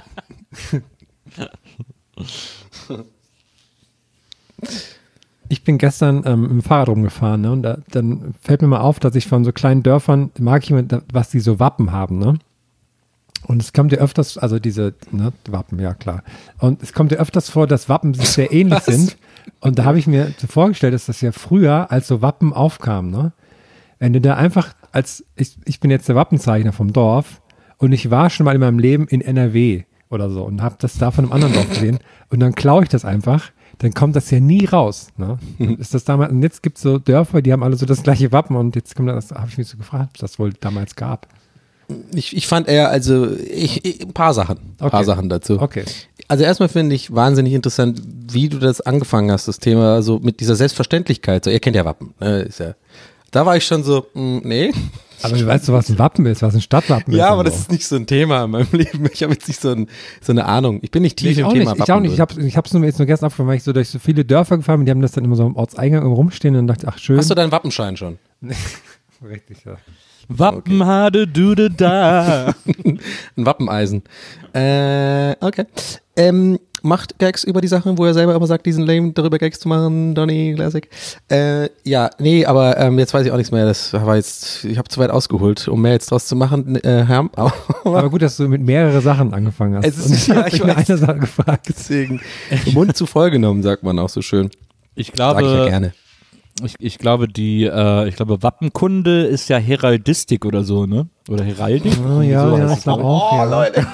Ich bin gestern mit dem Fahrrad rumgefahren, ne? Und dann fällt mir mal auf, dass ich von so kleinen Dörfern, mag ich immer, was die so Wappen haben, ne? Und es kommt ja öfters, also diese Wappen, ja klar. Und es kommt ja öfters vor, dass Wappen sich sehr ähnlich sind. Und da habe ich mir so vorgestellt, dass das ja früher als so Wappen aufkam, ne? Wenn du da einfach ich bin jetzt der Wappenzeichner vom Dorf und ich war schon mal in meinem Leben in NRW oder so und habe das da von einem anderen Dorf gesehen und dann klaue ich das einfach, dann kommt das ja nie raus, ne? Ist das damals, und jetzt gibt es so Dörfer, die haben alle so das gleiche Wappen und jetzt kommt das, habe ich mich so gefragt, ob es das wohl damals gab. Ich fand eher, also ein paar Sachen dazu. Okay. Also erstmal finde ich wahnsinnig interessant, wie du das angefangen hast, das Thema so mit dieser Selbstverständlichkeit. So, ihr kennt ja Wappen. Ne? Da war ich schon so, nee. Aber du weißt, was ein Wappen ist, was ein Stadtwappen ist. Ja, aber so. das ist nicht so ein Thema in meinem Leben. Ich habe jetzt nicht so eine Ahnung. Ich bin nicht tief im Thema Wappen. Ich auch nicht. Ich habe es nur gestern aufgefallen, weil ich so durch so viele Dörfer gefahren bin, die haben das dann immer so am Ortseingang rumstehen und dachte, ach schön. Hast du deinen Wappenschein schon? Richtig, ja. Wappenhade Dude da. Ein Wappeneisen. Okay. Macht Gags über die Sachen, wo er selber immer sagt, diesen lame darüber Gags zu machen, Donny Classic. Ja, nee, aber jetzt weiß ich auch nichts mehr. Das war jetzt, ich habe zu weit ausgeholt, um mehr jetzt draus zu machen, Herr. Aber gut, dass du mit mehreren Sachen angefangen hast. Es ist, ja, ich habe eine Sache gefragt. Deswegen, Mund zu voll genommen, sagt man auch so schön. Ich glaube, Sag ich ja gerne. Ich glaube, Wappenkunde ist ja Heraldistik oder so, ne? Oder Heraldik? Oh, ja, ich glaube auch. Oh, ja. Leute.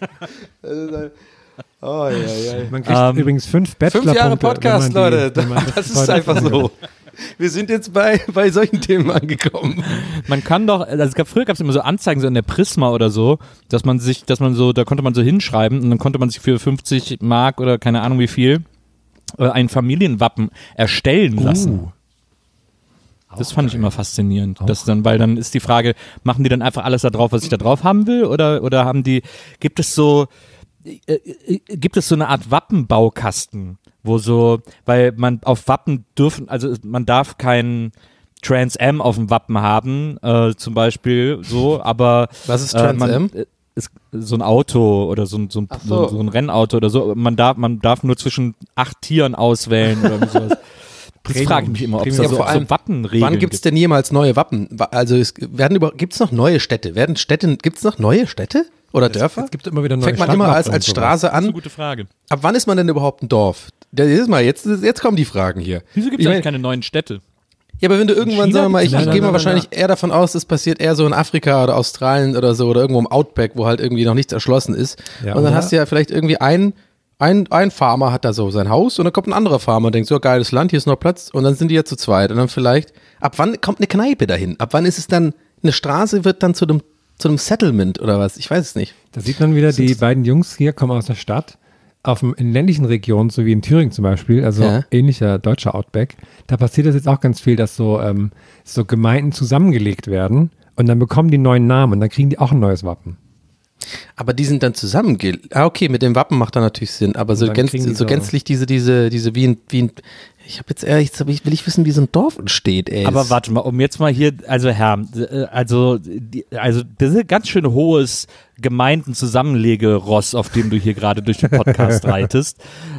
Man kriegt übrigens 5 Bachelorpunkte. 5 Jahre Podcast, Leute. Das ist einfach so. Wir sind jetzt bei solchen Themen angekommen. Man kann doch, also früher gab es immer so Anzeigen so in der Prisma oder so, da konnte man so hinschreiben und dann konnte man sich für 50 Mark oder keine Ahnung wie viel ein Familienwappen erstellen lassen. Das fand ich immer faszinierend. Weil dann ist die Frage, machen die dann einfach alles da drauf, was ich da drauf haben will? Oder gibt es so eine Art Wappenbaukasten, weil man auf Wappen man darf keinen Trans Am auf dem Wappen haben, zum Beispiel so, aber was ist Trans Am? Ist so ein Auto oder so ein Rennauto oder so. Man darf nur zwischen 8 Tieren auswählen oder sowas. Das frage ich mich immer, ob es da so Wappenregeln gibt. Wann gibt es denn jemals neue Wappen? Also gibt es noch neue Städte? Gibt es noch neue Städte oder Dörfer? Es gibt immer wieder neue Fängt man immer als Straße an? Das ist eine gute Frage. Ab wann ist man denn überhaupt ein Dorf? Jetzt kommen die Fragen hier. Wieso gibt es eigentlich keine neuen Städte? Ja, aber wenn du irgendwann, sagen wir mal, ich gehe mal wahrscheinlich nein. eher davon aus, das passiert eher so in Afrika oder Australien oder so oder irgendwo im Outback, wo halt irgendwie noch nichts erschlossen ist. Ja, und dann oder? hast du ja vielleicht irgendwie ein Farmer hat da so sein Haus und dann kommt ein anderer Farmer und denkt so, geiles Land, hier ist noch Platz und dann sind die ja zu zweit und dann vielleicht, ab wann kommt eine Kneipe dahin? Ab wann ist es dann, eine Straße wird dann zu einem Settlement oder was? Ich weiß es nicht. Da sieht man wieder, die beiden Jungs hier kommen aus der Stadt, in ländlichen Regionen, so wie in Thüringen zum Beispiel, also ähnlicher deutscher Outback, da passiert das jetzt auch ganz viel, dass so Gemeinden zusammengelegt werden und dann bekommen die neuen Namen und dann kriegen die auch ein neues Wappen. Aber die sind dann okay, mit dem Wappen macht da natürlich Sinn, aber so gänzlich diese wie ein will ich wissen, wie so ein Dorf entsteht, ey. Aber warte mal, um jetzt mal hier, also Herr, das ist ein ganz schön hohes Gemeindenzusammenlege-Ross, auf dem du hier gerade durch den Podcast reitest.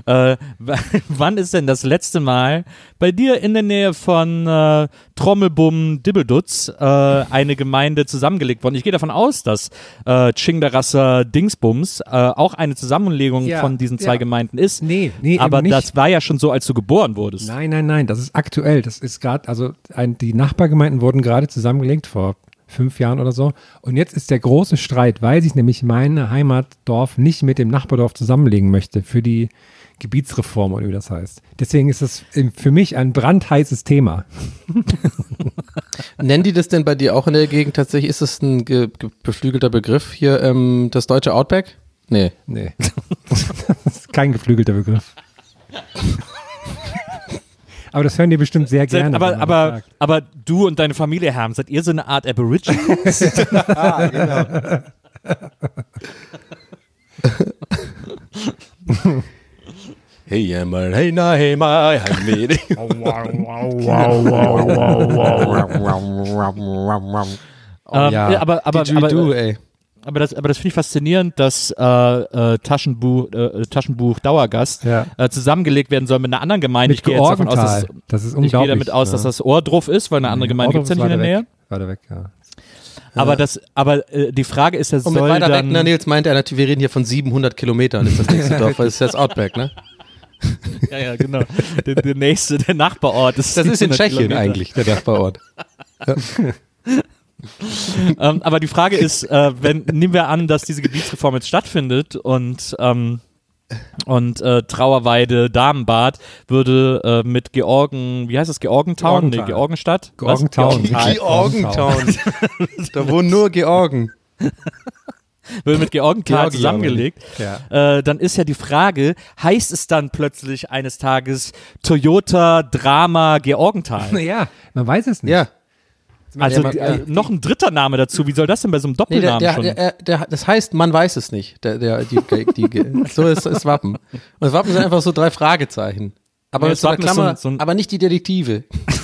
Wann ist denn das letzte Mal bei dir in der Nähe von Trommelbum Dibbeldutz eine Gemeinde zusammengelegt worden? Ich gehe davon aus, dass Tschingdarasser Dingsbums auch eine Zusammenlegung von diesen zwei Gemeinden ist. Nee, aber eben nicht. das war ja schon so, als du geboren wurdest. Nein, das ist aktuell. Das ist gerade, die Nachbargemeinden wurden gerade zusammengelegt vor 5 Jahren oder so. Und jetzt ist der große Streit, weil sich nämlich mein Heimatdorf nicht mit dem Nachbardorf zusammenlegen möchte für die Gebietsreform oder wie das heißt. Deswegen ist das für mich ein brandheißes Thema. Nennen die das denn bei dir auch in der Gegend tatsächlich? Ist das ein beflügelter Begriff hier, das deutsche Outback? Nee. Nee. Das ist kein geflügelter Begriff. Aber das hören die bestimmt sehr gerne. Aber du und deine Familie, Herm, seid ihr so eine Art Aborigines? Genau. Hey, mal, hey, na, hey, mal, hey, Ja, aber das ey. finde ich faszinierend, dass Taschenbuch Dauergast zusammengelegt werden soll mit einer anderen Gemeinde. Mit Georgenthal. Das ist unglaublich. Ich gehe damit aus, dass das Ohrdruf ist, weil eine andere Gemeinde gibt es ja nicht in der Nähe. Weiter weg, ja. Aber die Frage ist, Und mit weiter weg, Nils meinte er natürlich, wir reden hier von 700 Kilometern, ist das nächste Dorf, weil es ist das Outback, ne? Ja, genau. Der Nachbarort ist. Das ist in Tschechien Kilometer. eigentlich, der Nachbarort. Ja. Aber die Frage ist, nehmen wir an, dass diese Gebietsreform jetzt stattfindet und Trauerweide, Damenbad würde mit Georgen, wie heißt das, Georgentown? Nee, Georgenstadt? Georgentown. Georgentown. Da wohnen nur Georgen. Wird mit Georgenthal zusammengelegt, Ja. dann ist ja die Frage, heißt es dann plötzlich eines Tages Toyota Drama Georgenthal? Naja, man weiß es nicht. Ja. Also Ja. noch ein dritter Name dazu, wie soll das denn bei so einem Nee, Doppelnamen schon? das heißt, man weiß es nicht. So ist das Wappen. Und das Wappen sind einfach so 3 Fragezeichen. Aber Ja, mit so einer das Wappen ist Klammer, aber nicht die Detektive.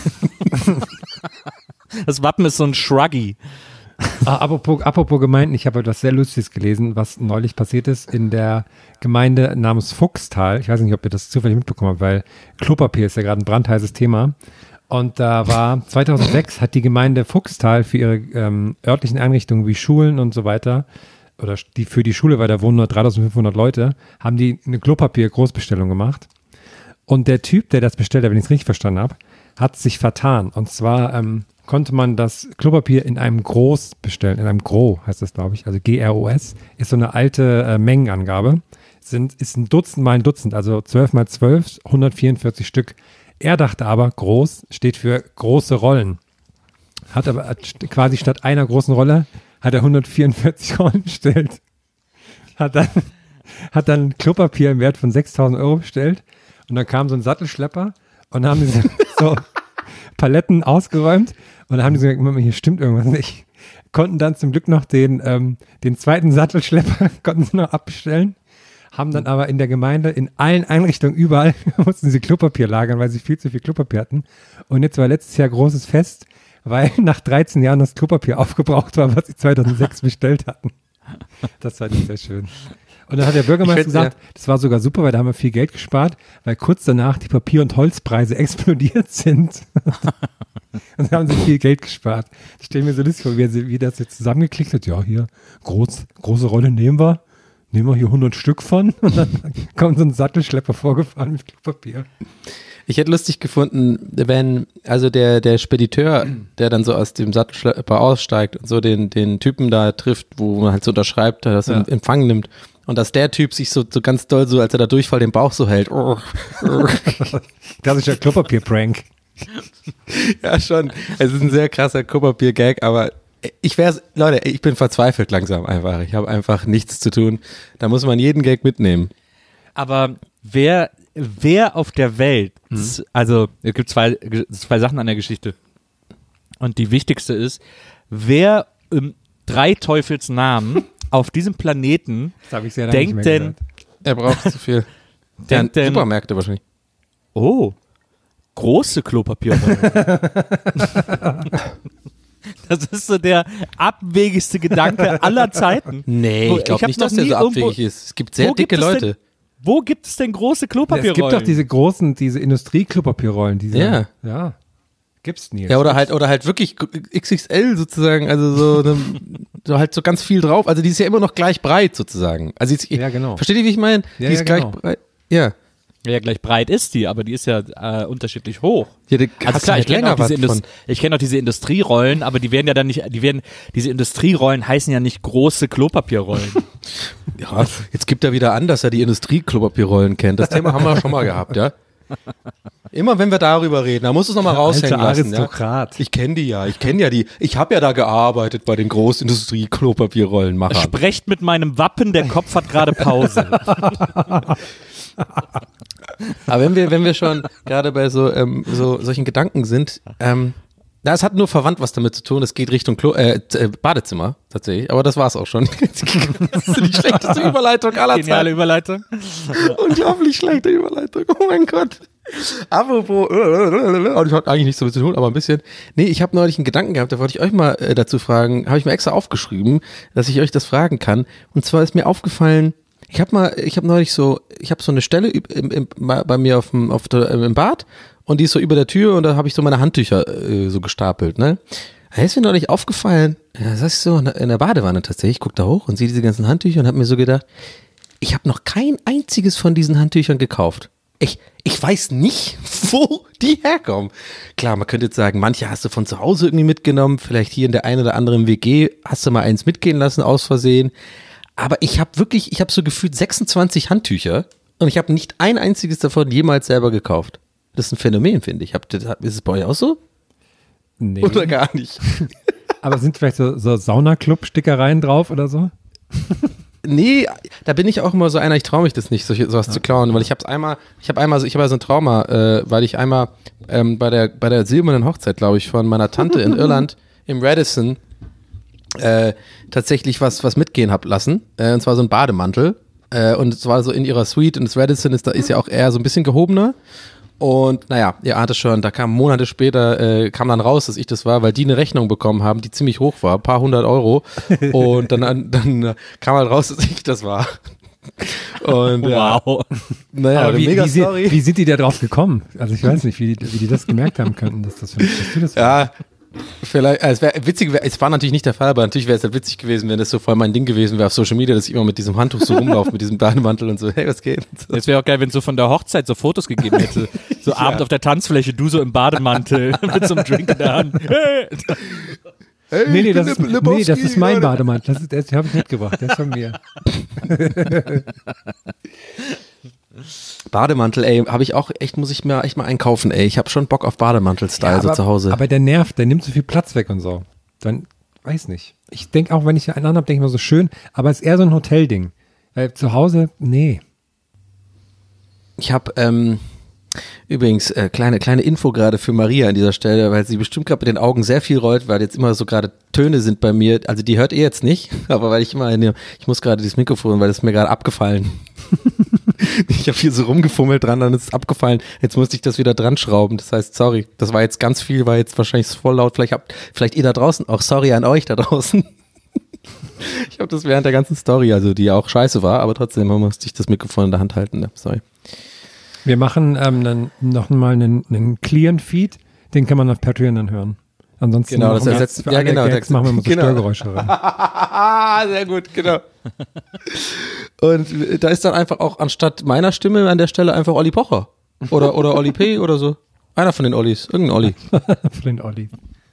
Das Wappen ist so ein Shruggy. Apropos Gemeinden, ich habe etwas sehr Lustiges gelesen, was neulich passiert ist in der Gemeinde namens Fuchstal. Ich weiß nicht, ob ihr das zufällig mitbekommen habt, weil Klopapier ist ja gerade ein brandheißes Thema. Und da war 2006 hat die Gemeinde Fuchstal für ihre örtlichen Einrichtungen wie Schulen und so weiter, oder für die Schule, weil da wohnen nur 3500 Leute, haben die eine Klopapier-Großbestellung gemacht. Und der Typ, der das bestellt hat, wenn ich es richtig verstanden habe, hat sich vertan. Und zwar konnte man das Klopapier in einem Groß bestellen, in einem Gros heißt das, glaube ich, also GROS, ist so eine alte Mengenangabe, ist ein Dutzend mal ein Dutzend, also 12 mal 12, 144 Stück. Er dachte aber, groß steht für große Rollen. Hat aber quasi statt einer großen Rolle, hat er 144 Rollen bestellt. Hat dann Klopapier im Wert von 6.000 Euro bestellt und dann kam so ein Sattelschlepper und haben diese so Paletten ausgeräumt und dann haben die so gesagt, hier stimmt irgendwas nicht. Konnten dann zum Glück noch den zweiten Sattelschlepper konnten sie noch abbestellen. Haben dann aber in der Gemeinde, in allen Einrichtungen, überall, mussten sie Klopapier lagern, weil sie viel zu viel Klopapier hatten. Und jetzt war letztes Jahr großes Fest, weil nach 13 Jahren das Klopapier aufgebraucht war, was sie 2006 bestellt hatten. Das war nicht sehr schön. Und dann hat der Bürgermeister gesagt, das war sogar super, weil da haben wir viel Geld gespart, weil kurz danach die Papier- und Holzpreise explodiert sind. Und da haben sie viel Geld gespart. Ich stelle mir so lustig vor, wie das jetzt zusammengeklickt hat. Ja, hier, große Rolle nehmen wir hier 100 Stück von und dann kommt so ein Sattelschlepper vorgefahren mit Klopapier. Ich hätte lustig gefunden, wenn also der Spediteur, der dann so aus dem Sattelschlepper aussteigt und so den Typen da trifft, wo man halt so unterschreibt, das in Empfang nimmt und dass der Typ sich so ganz doll so, als er da Durchfall den Bauch so hält. Klassischer Klopapier-Prank. Ja, schon. Es ist ein sehr krasser Klopapier-Gag, aber ich bin verzweifelt langsam einfach. Ich habe einfach nichts zu tun. Da muss man jeden Gag mitnehmen. Aber wer auf der Welt, also es gibt zwei Sachen an der Geschichte. Und die wichtigste ist, wer im Dreiteufelsnamen auf diesem Planeten Das habe ich sehr lange nicht denkt mehr denn, gehört. Er braucht zu viel. denkt denn, Supermärkte wahrscheinlich. oh, große Klopapierrolle. Das ist so der abwegigste Gedanke aller Zeiten. Nee, ich glaube nicht, dass der so abwegig ist. Es gibt sehr dicke Leute. Wo gibt es denn große Klopapierrollen? Es gibt doch diese großen, diese Industrie-Klopapierrollen. Ja. Gibt's nie. Ja, oder halt wirklich XXL sozusagen, also so halt so ganz viel drauf. Also die ist ja immer noch gleich breit sozusagen. Also Ja, genau. Versteht ihr, wie ich meine? Ja, die ist ja, gleich genau. breit. Ja. Ja, gleich breit ist die, aber die ist ja unterschiedlich hoch. Ja, du Also hast klar, halt länger was von. ich kenne auch diese Industrierollen, aber die werden ja dann nicht, diese Industrierollen heißen ja nicht große Klopapierrollen. Ja, jetzt gibt er wieder an, dass er die Industrie-Klopapierrollen kennt. Das Thema haben wir schon mal gehabt, ja? Immer wenn wir darüber reden, da musst du es nochmal raushängen lassen. Aristokrat. Ja? Ich kenne die. Ich habe ja da gearbeitet bei den Großindustrie-Klopapierrollenmachern. Sprecht mit meinem Wappen, der Kopf hat gerade Pause. Aber wenn wir schon gerade bei solchen Gedanken sind, es hat nur verwandt was damit zu tun. Es geht Richtung Badezimmer tatsächlich. Aber das war's auch schon. Das ist die schlechteste Überleitung aller Zeiten. Geniale Überleitung. Unglaublich schlechte Überleitung. Oh mein Gott. Apropos, das hat eigentlich nichts damit zu tun, aber ein bisschen. Nee, ich habe neulich einen Gedanken gehabt, da wollte ich euch mal dazu fragen, habe ich mir extra aufgeschrieben, dass ich euch das fragen kann. Und zwar ist mir aufgefallen, ich habe so eine Stelle bei mir im Bad und die ist so über der Tür und da habe ich so meine Handtücher so gestapelt, ne? Da ist mir neulich aufgefallen, da saß ich so in der Badewanne tatsächlich, ich guck da hoch und sehe diese ganzen Handtücher und habe mir so gedacht, ich habe noch kein einziges von diesen Handtüchern gekauft. Ich weiß nicht, wo die herkommen. Klar, man könnte jetzt sagen, manche hast du von zu Hause irgendwie mitgenommen, vielleicht hier in der einen oder anderen WG hast du mal eins mitgehen lassen aus Versehen. Aber ich habe so gefühlt 26 Handtücher und ich habe nicht ein einziges davon jemals selber gekauft. Das ist ein Phänomen, finde ich. Ist es bei euch auch so? Nee. Oder gar nicht? Aber sind vielleicht so Saunaclub-Stickereien drauf oder so? Nee, da bin ich auch immer so einer, ich traue mich das nicht, sowas zu klauen, weil ich habe so ein Trauma, weil ich einmal bei der silbernen Hochzeit, glaube ich, von meiner Tante in Irland im Radisson tatsächlich was mitgehen hab lassen, und zwar so ein Bademantel, und es war so in ihrer Suite und das Radisson ist ja auch eher so ein bisschen gehobener. Und naja, ihr ahnt es schon, da kam Monate später, kam dann raus, dass ich das war, weil die eine Rechnung bekommen haben, die ziemlich hoch war, ein paar 100 Euro. Und dann kam halt raus, dass ich das war. Und wow. Naja, Aber mega Story. wie sind die da drauf gekommen? Also ich weiß nicht, wie die das gemerkt haben könnten, dass du das Ja, vielleicht, es wäre witzig, es war natürlich nicht der Fall, aber natürlich wäre es halt witzig gewesen, wenn das so voll mein Ding gewesen wäre auf Social Media, dass ich immer mit diesem Handtuch so rumlaufe, mit diesem Bademantel und so, hey, was geht? So. Es wäre auch geil, wenn es so von der Hochzeit so Fotos gegeben hätte. So Abend auf der Tanzfläche, du so im Bademantel mit so einem Drink in der Hand. Hey, Nee, das ist mein Bademantel. Den habe ich mitgebracht, der ist von mir. Bademantel, ey, muss ich mir echt mal einkaufen, ey. Ich habe schon Bock auf Bademantel-Style so zu Hause. Aber der nervt, der nimmt so viel Platz weg und so. Dann, weiß nicht. Ich denke auch, wenn ich einen habe, denke ich mir so schön, aber es ist eher so ein Hotelding. Weil zu Hause, nee. Ich habe übrigens kleine Info gerade für Maria an dieser Stelle, weil sie bestimmt gerade mit den Augen sehr viel rollt, weil jetzt immer so gerade Töne sind bei mir. Also die hört ihr jetzt nicht, aber weil ich muss gerade dieses Mikrofon, weil das ist mir gerade abgefallen. Ich habe hier so rumgefummelt dran, dann ist es abgefallen. Jetzt musste ich das wieder dran schrauben. Das heißt, sorry, das war jetzt ganz viel, war jetzt wahrscheinlich voll laut. Vielleicht ihr da draußen auch sorry an euch da draußen. Ich habe das während der ganzen Story, also die auch scheiße war, aber trotzdem musste ich das Mikrofon in der Hand halten. Ne? Sorry. Wir machen dann noch mal einen Clean-Feed, den kann man auf Patreon dann hören. Ansonsten genau, das ersetzt, für alle Gags machen wir immer so Störgeräusche rein. Sehr gut, genau. Und da ist dann einfach auch anstatt meiner Stimme an der Stelle einfach Olli Pocher. Oder Olli P. oder so. Einer von den Ollis, irgendein Olli. Von den Olli.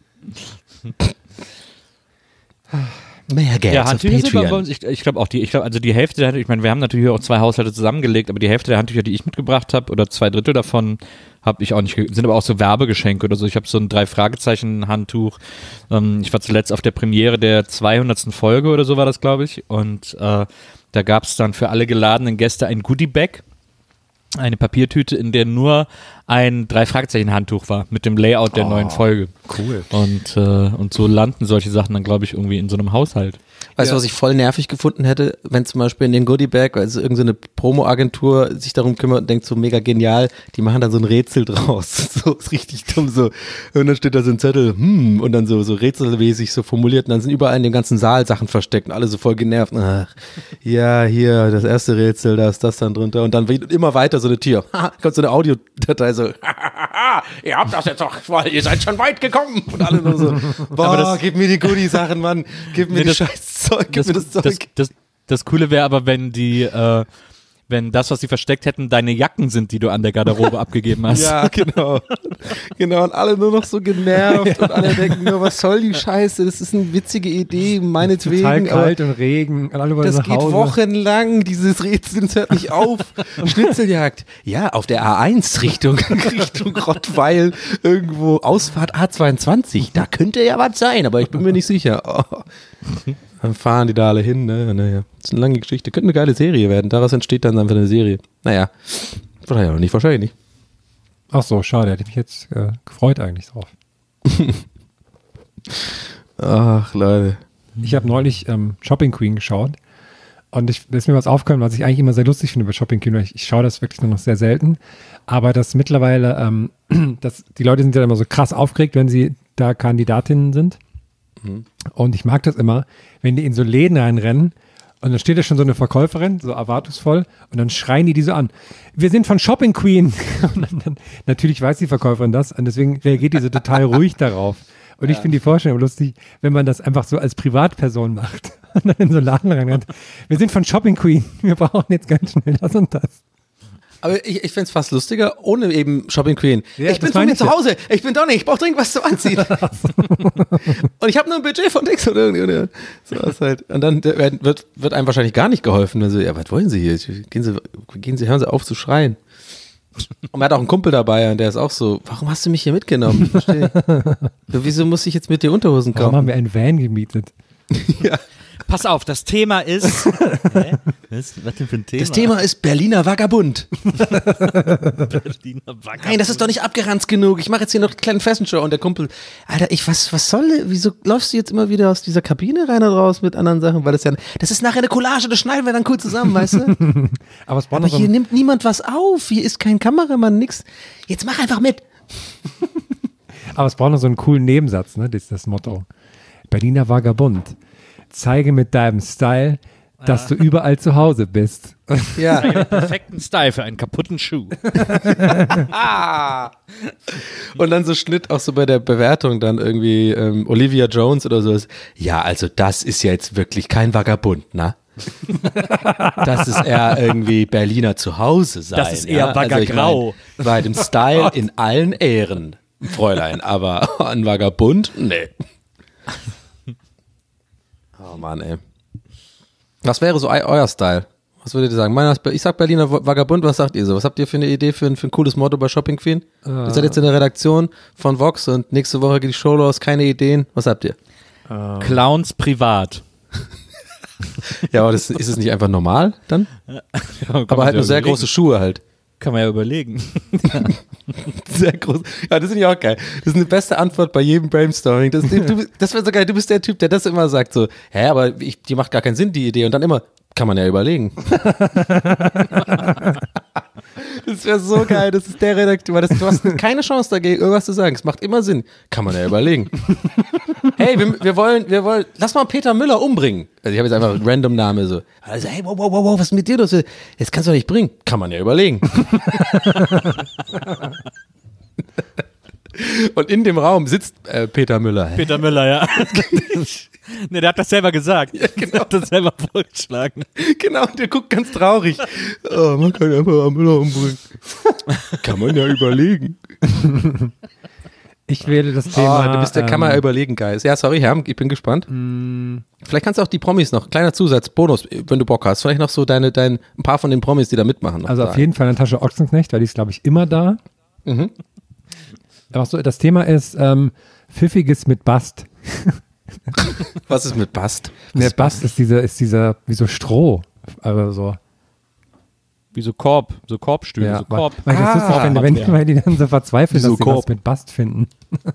Mehr Gags Ja, auf Handtücher sind bei Patreon. uns, ich glaube auch also die Hälfte der Handtücher, ich meine, wir haben natürlich auch 2 Haushalte zusammengelegt, aber die Hälfte der Handtücher, die ich mitgebracht habe, oder 2/3 davon, habe ich auch nicht, sind aber auch so Werbegeschenke oder so. Ich habe so ein 3-Fragezeichen-Handtuch. Ich war zuletzt auf der Premiere der 200. Folge oder so war das, glaube ich. Und da gab es dann für alle geladenen Gäste ein Goodie-Bag. Eine Papiertüte, in der nur ein 3-Fragezeichen-Handtuch war, mit dem Layout der neuen Folge. Cool. Und so landen solche Sachen dann, glaube ich, irgendwie in so einem Haushalt. Weißt du, was ich voll nervig gefunden hätte, wenn zum Beispiel in den Goodiebag, also irgendeine Promo-Agentur sich darum kümmert und denkt so mega genial, die machen dann so ein Rätsel draus. So ist richtig dumm so. Und dann steht da so ein Zettel, und dann so rätselmäßig so formuliert und dann sind überall in dem ganzen Saal Sachen versteckt und alle so voll genervt. Ach, ja, hier, das erste Rätsel, da ist das dann drunter und dann immer weiter so eine Tür. Kommt so eine Audiodatei so, ihr habt das jetzt doch, weil ihr seid schon weit gekommen. Und alle nur so, boah, gib mir die Goodie-Sachen, Mann, gib mir die Scheiß Zeug, gib mir das Zeug. Das Coole wäre aber, wenn wenn das, was sie versteckt hätten, deine Jacken sind, die du an der Garderobe abgegeben hast. Ja, genau. Genau, und alle nur noch so genervt und alle denken nur, was soll die Scheiße, das ist eine witzige Idee, meinetwegen. Total kalt und Regen. Und alle wollen Das nach geht Hause. wochenlang, dieses Rätsel, das hört nicht auf. Schnitzeljagd. Ja, auf der A1 Richtung Rottweil, irgendwo Ausfahrt A22. Da könnte ja was sein, aber ich bin mir nicht sicher. Oh. Dann fahren die da alle hin, ne? Naja, das ist eine lange Geschichte. Könnte eine geile Serie werden. Daraus entsteht dann einfach eine Serie. Naja, wahrscheinlich auch nicht, wahrscheinlich nicht. Ach so, schade. Hätte ich mich jetzt gefreut eigentlich drauf. Ach, Leute. Ich habe neulich Shopping Queen geschaut und da ist mir was aufgefallen, was ich eigentlich immer sehr lustig finde über Shopping Queen. Ich schaue das wirklich nur noch sehr selten, aber dass mittlerweile, die Leute sind ja immer so krass aufgeregt, wenn sie da Kandidatinnen sind. Und ich mag das immer, wenn die in so Läden reinrennen und dann steht da schon so eine Verkäuferin, so erwartungsvoll, und dann schreien die so an. Wir sind von Shopping Queen. Und dann, natürlich weiß die Verkäuferin das und deswegen reagiert die so total ruhig darauf. Und ich finde die Vorstellung lustig, wenn man das einfach so als Privatperson macht und dann in so einen Laden reinrennt. Wir sind von Shopping Queen. Wir brauchen jetzt ganz schnell das und das. Aber ich fände es fast lustiger, ohne eben Shopping Queen. Ja, ich bin das von meine mir ich zu ja. Hause, ich bin doch nicht, ich brauche dringend was zum Anziehen. Und ich habe nur ein Budget von Dix oder irgendwie. So was halt. Und dann wird einem wahrscheinlich gar nicht geholfen. Also, ja, was wollen Sie hier? Hören Sie auf zu schreien. Und man hat auch einen Kumpel dabei und der ist auch so, warum hast du mich hier mitgenommen? Ich verstehe nicht. So, wieso muss ich jetzt mit dir Unterhosen Warum kaufen? haben wir einen Van gemietet? Ja. Pass auf, das Thema ist. Hä? Was denn für ein Thema? Das Thema ist Berliner Vagabund. Berliner Vagabund. Nein, das ist doch nicht abgeranzt genug. Ich mache jetzt hier noch einen kleinen Fashion Show und der Kumpel, Alter, was soll, wieso läufst du jetzt immer wieder aus dieser Kabine rein und raus mit anderen Sachen? Weil das ist nachher eine Collage, das schneiden wir dann cool zusammen, weißt du? Aber es braucht Aber noch so hier ein, nimmt niemand was auf, hier ist kein Kameramann, nix. Jetzt mach einfach mit. so einen coolen Nebensatz, ne? Das ist das Motto. Berliner Vagabund. Zeige mit deinem Style, dass du überall zu Hause bist. Ja. Einen perfekten Style für einen kaputten Schuh. Und dann so Schnitt auch so bei der Bewertung dann irgendwie Olivia Jones oder sowas. Ja, also das ist ja jetzt wirklich kein Vagabund, ne? Das ist eher irgendwie Berliner Zuhause sein. Das ist eher Also Vagagrau. ich mein, bei dem Style in allen Ehren, Fräulein, aber ein Vagabund? Nee. Oh Mann, ey. Was wäre so euer Style? Was würdet ihr sagen? Ich sag Berliner Vagabund, was sagt ihr so? Was habt ihr für eine Idee für ein cooles Motto bei Shopping Queen? Ihr seid jetzt in der Redaktion von Vox und nächste Woche geht die Show los, keine Ideen. Was habt ihr? Clowns privat. Ja, aber ist es nicht einfach normal dann? Aber halt nur sehr große Schuhe halt. Kann man ja überlegen. Sehr groß. Ja, das finde ich auch geil. Das ist eine beste Antwort bei jedem Brainstorming. Das wäre so geil. Du bist der Typ, der das immer sagt so, hä, aber die macht gar keinen Sinn, die Idee. Und dann immer, kann man ja überlegen. Das wäre so geil. Das ist der Redakteur. Weil du hast keine Chance dagegen, irgendwas zu sagen. Es macht immer Sinn. Kann man ja überlegen. Hey, wir wollen, lass mal Peter Müller umbringen. Also ich habe jetzt einfach einen random Name so. Also, hey, wow, was ist mit dir los? Jetzt kannst du doch nicht bringen. Kann man ja überlegen. Und in dem Raum sitzt Peter Müller. Peter Müller, ja. Ne, der hat das selber gesagt. Ja, genau. Der hat das selber vorgeschlagen. Genau, der guckt ganz traurig. Oh, man kann ja einfach Müller umbringen. Kann man ja überlegen. Ich wähle das Thema. Du bist der kann man ja überlegen, Guys. Ja, sorry, Herr, ich bin gespannt. Vielleicht kannst du auch die Promis noch, kleiner Zusatz, Bonus, wenn du Bock hast. Vielleicht noch so ein paar von den Promis, die da mitmachen. Also auf jeden Fall Natascha Ochsenknecht, weil die ist, glaube ich, immer da. Mhm. Aber so, das Thema ist Pfiffiges mit Bast. Was ist mit Bast? Der Bast ist dieser, wie so Stroh. Also so. Wie so Korbstühle, Ja, so Korb. weil das ist lustig, weil die dann so verzweifeln, So dass sie Korb. was mit Bast finden.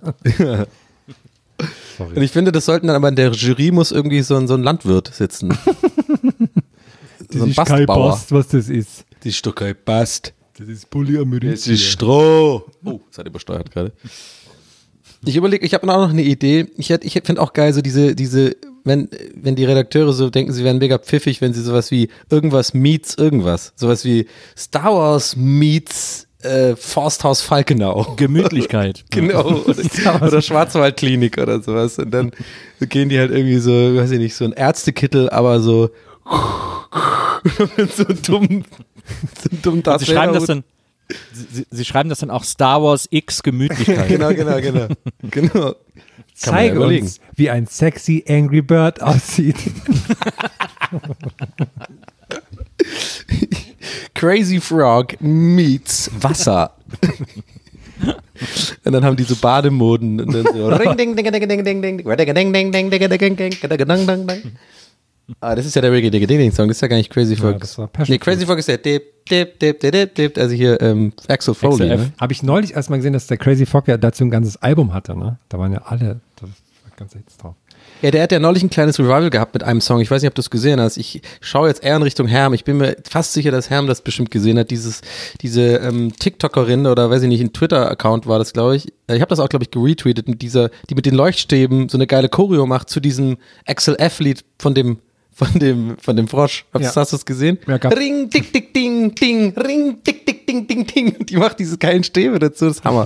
Und ich finde, das sollten dann aber in der Jury muss irgendwie so ein Landwirt sitzen. So ein Bastbauer. was das ist. Die Stücke Bast. Das ist Polyamorie. Das ist Stroh. Oh, das hat übersteuert gerade. Ich überlege, ich habe auch noch eine Idee. Ich finde auch geil, so diese, wenn die Redakteure so denken, sie wären mega pfiffig, wenn sie sowas wie irgendwas meets irgendwas. Sowas wie Star Wars meets Forsthaus Falkenau. Gemütlichkeit. Genau. Oder Schwarzwaldklinik oder sowas. Und dann gehen die halt irgendwie so, weiß ich nicht, so ein Ärztekittel, aber so Mit so einem dummen Darth Sie schreiben das Vader-Hut. dann, Sie schreiben das dann auch Star Wars X Gemütlichkeit. Genau. Zeige überlegen. uns, wie ein sexy Angry Bird aussieht. Crazy Frog meets Wasser. Und dann haben die so Bademoden und dann so ring ding ding ding ding ding ding ding ding ding ding ding ding. Ah, das ist ja der Reggae Ding Ding Song, das ist ja gar nicht Crazy Frog. das war Passion Crazy Frog ist der dip dip dip dip dip, also hier Axel Foley, XLF. ne? Habe ich neulich erst mal gesehen, dass der Crazy Frog ja dazu ein ganzes Album hatte, ne? Da waren ja alle, das war ganz Hits drauf. Ja, der hat ja neulich ein kleines Revival gehabt mit einem Song. Ich weiß nicht, ob du es gesehen hast. Ich schaue jetzt eher in Richtung Herm. Ich bin mir fast sicher, dass Herm das bestimmt gesehen hat. Diese TikTokerin oder weiß ich nicht, ein Twitter-Account war das, glaube ich. Ich habe das auch, glaube ich, geretweetet mit die mit den Leuchtstäben so eine geile Choreo macht zu diesem Axel F-Lied von dem Frosch. Hast du es gesehen? Ja, gab's. Ring, dick, dick, ding, ding, ring, dick, dick, ding, ding, ding. Und die macht diese geilen Stäbe dazu. Das ist Hammer.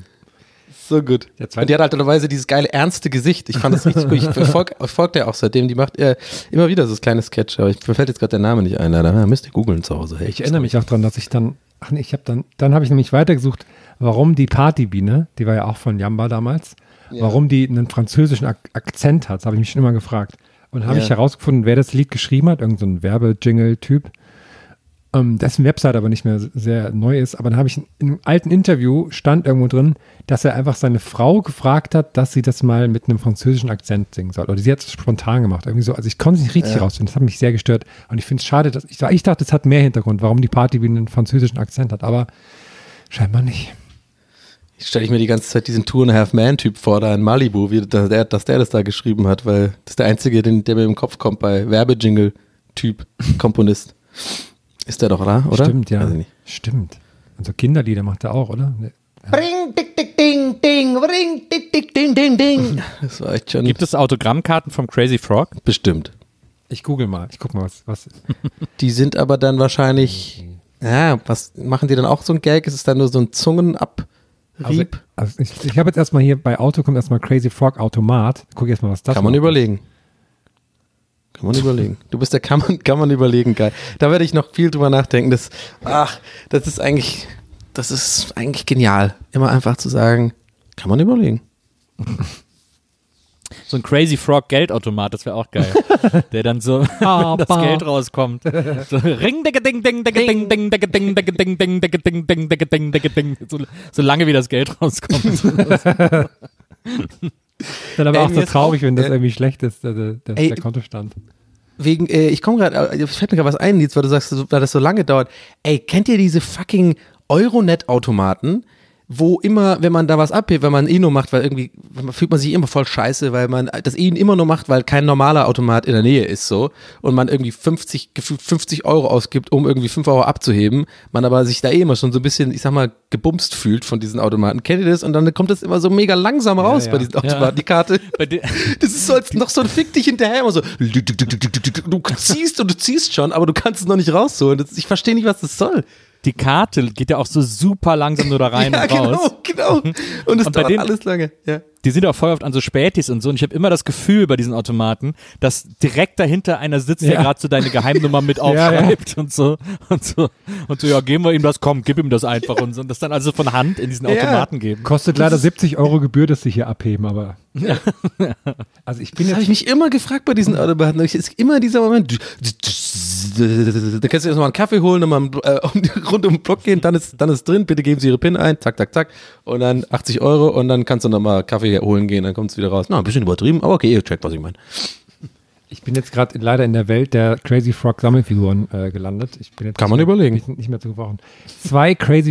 So gut. Und die hat halt teilweise dieses geile, ernste Gesicht. Ich fand das richtig gut. Ich folge der auch seitdem. Die macht immer wieder so das kleine Sketch. Aber mir fällt jetzt gerade der Name nicht ein. Da müsst ihr googeln zu Hause. Hey, Ich erinnere mich auch dran, dass ich dann, dann habe ich nämlich weitergesucht, warum die Partybiene, die war ja auch von Jamba damals, warum die einen französischen Akzent hat. Das habe ich mich schon immer gefragt. Und habe ich herausgefunden, wer das Lied geschrieben hat, irgend so ein Werbejingle-Typ, dessen Website aber nicht mehr sehr neu ist. Aber dann habe ich in einem alten Interview, stand irgendwo drin, dass er einfach seine Frau gefragt hat, dass sie das mal mit einem französischen Akzent singen soll. Oder sie hat es spontan gemacht. Irgendwie so. Also ich konnte es nicht richtig herausfinden. Das hat mich sehr gestört. Und ich finde es schade, dass ich dachte, es hat mehr Hintergrund, warum die Partybiene einen französischen Akzent hat. Aber scheinbar nicht. Stelle ich mir die ganze Zeit diesen Two-and-a-Half-Man-Typ vor, da in Malibu, dass der das da geschrieben hat, weil das ist der Einzige, der mir im Kopf kommt bei Werbejingle-Typ, Komponist. Ist der doch, oder? Stimmt, ja. Weiß ich nicht. Stimmt. Also Kinderlieder macht er auch, oder? Ring, dick, dick, ding, ding, ring, dick, dick, ding, ding, ding. Das war echt schon. Gibt es Autogrammkarten vom Crazy Frog? Bestimmt. Ich google mal. Ich guck mal, was. Die sind aber dann wahrscheinlich, was machen die dann auch so ein Gag? Ist es dann nur so ein Zungenab? Rieb? Also ich habe jetzt erstmal hier bei Auto kommt erstmal Crazy Frog Automat. Guck erstmal, was das Kann man ist. überlegen. Du bist der kann man überlegen, geil. Da werde ich noch viel drüber nachdenken. Das ist eigentlich genial. Immer einfach zu sagen, kann man überlegen. So ein Crazy Frog Geldautomat, das wäre auch geil. Der dann so, wenn das Geld rauskommt. So ring, ding, ding, ding, ding, ding, ding, ding, ding, ding, ding, ding, ding, ding, ding, ding, ding. So lange wie das Geld rauskommt. Dann aber auch so mir ist traurig, auch- wenn das irgendwie schlecht ist, der Kontostand. Ich komme gerade, fällt mir gerade was ein, jetzt, weil du sagst, weil das so lange dauert. Ey, kennt ihr diese fucking Euronet-Automaten, wo immer, wenn man da was abhebt, wenn man nur macht, weil irgendwie, fühlt man sich immer voll scheiße, weil man das immer nur macht, weil kein normaler Automat in der Nähe ist so und man irgendwie 50 Euro ausgibt, um irgendwie 5 Euro abzuheben, man aber sich da immer schon so ein bisschen, ich sag mal, gebumst fühlt von diesen Automaten. Kennt ihr das? Und dann kommt das immer so mega langsam raus bei diesen Automaten, die Karte. Das ist so, als noch so ein Fick dich hinterher immer so, du ziehst schon, aber du kannst es noch nicht rausholen. Ich verstehe nicht, was das soll. Die Karte geht ja auch so super langsam nur da rein und raus. Genau. Und es Und bei dauert denen- alles lange. Ja. Die sind auch voll oft an so Spätis und so. Und ich habe immer das Gefühl bei diesen Automaten, dass direkt dahinter einer sitzt, der gerade so deine Geheimnummer mit aufschreibt und so. Und so, ja, geben wir ihm das, komm, gib ihm das einfach und so. Und das dann also von Hand in diesen Automaten geben. Kostet leider 70 Euro Gebühr, dass sie hier abheben, aber. Also ich bin Das habe jetzt. ich mich immer gefragt bei diesen Automaten. Es ist immer dieser Moment. Da kannst du erst mal einen Kaffee holen und mal rund um den Block gehen, dann ist drin, bitte geben Sie Ihre PIN ein, zack, zack, zack. Und dann 80 Euro und dann kannst du nochmal Kaffee holen gehen, dann kommt es wieder raus. Na, ein bisschen übertrieben, aber okay, ihr checkt, was ich meine. Ich bin jetzt gerade leider in der Welt der Crazy Frog Sammelfiguren gelandet. Ich bin jetzt Kann man überlegen. Nicht mehr zu gebrauchen. Zwei Crazy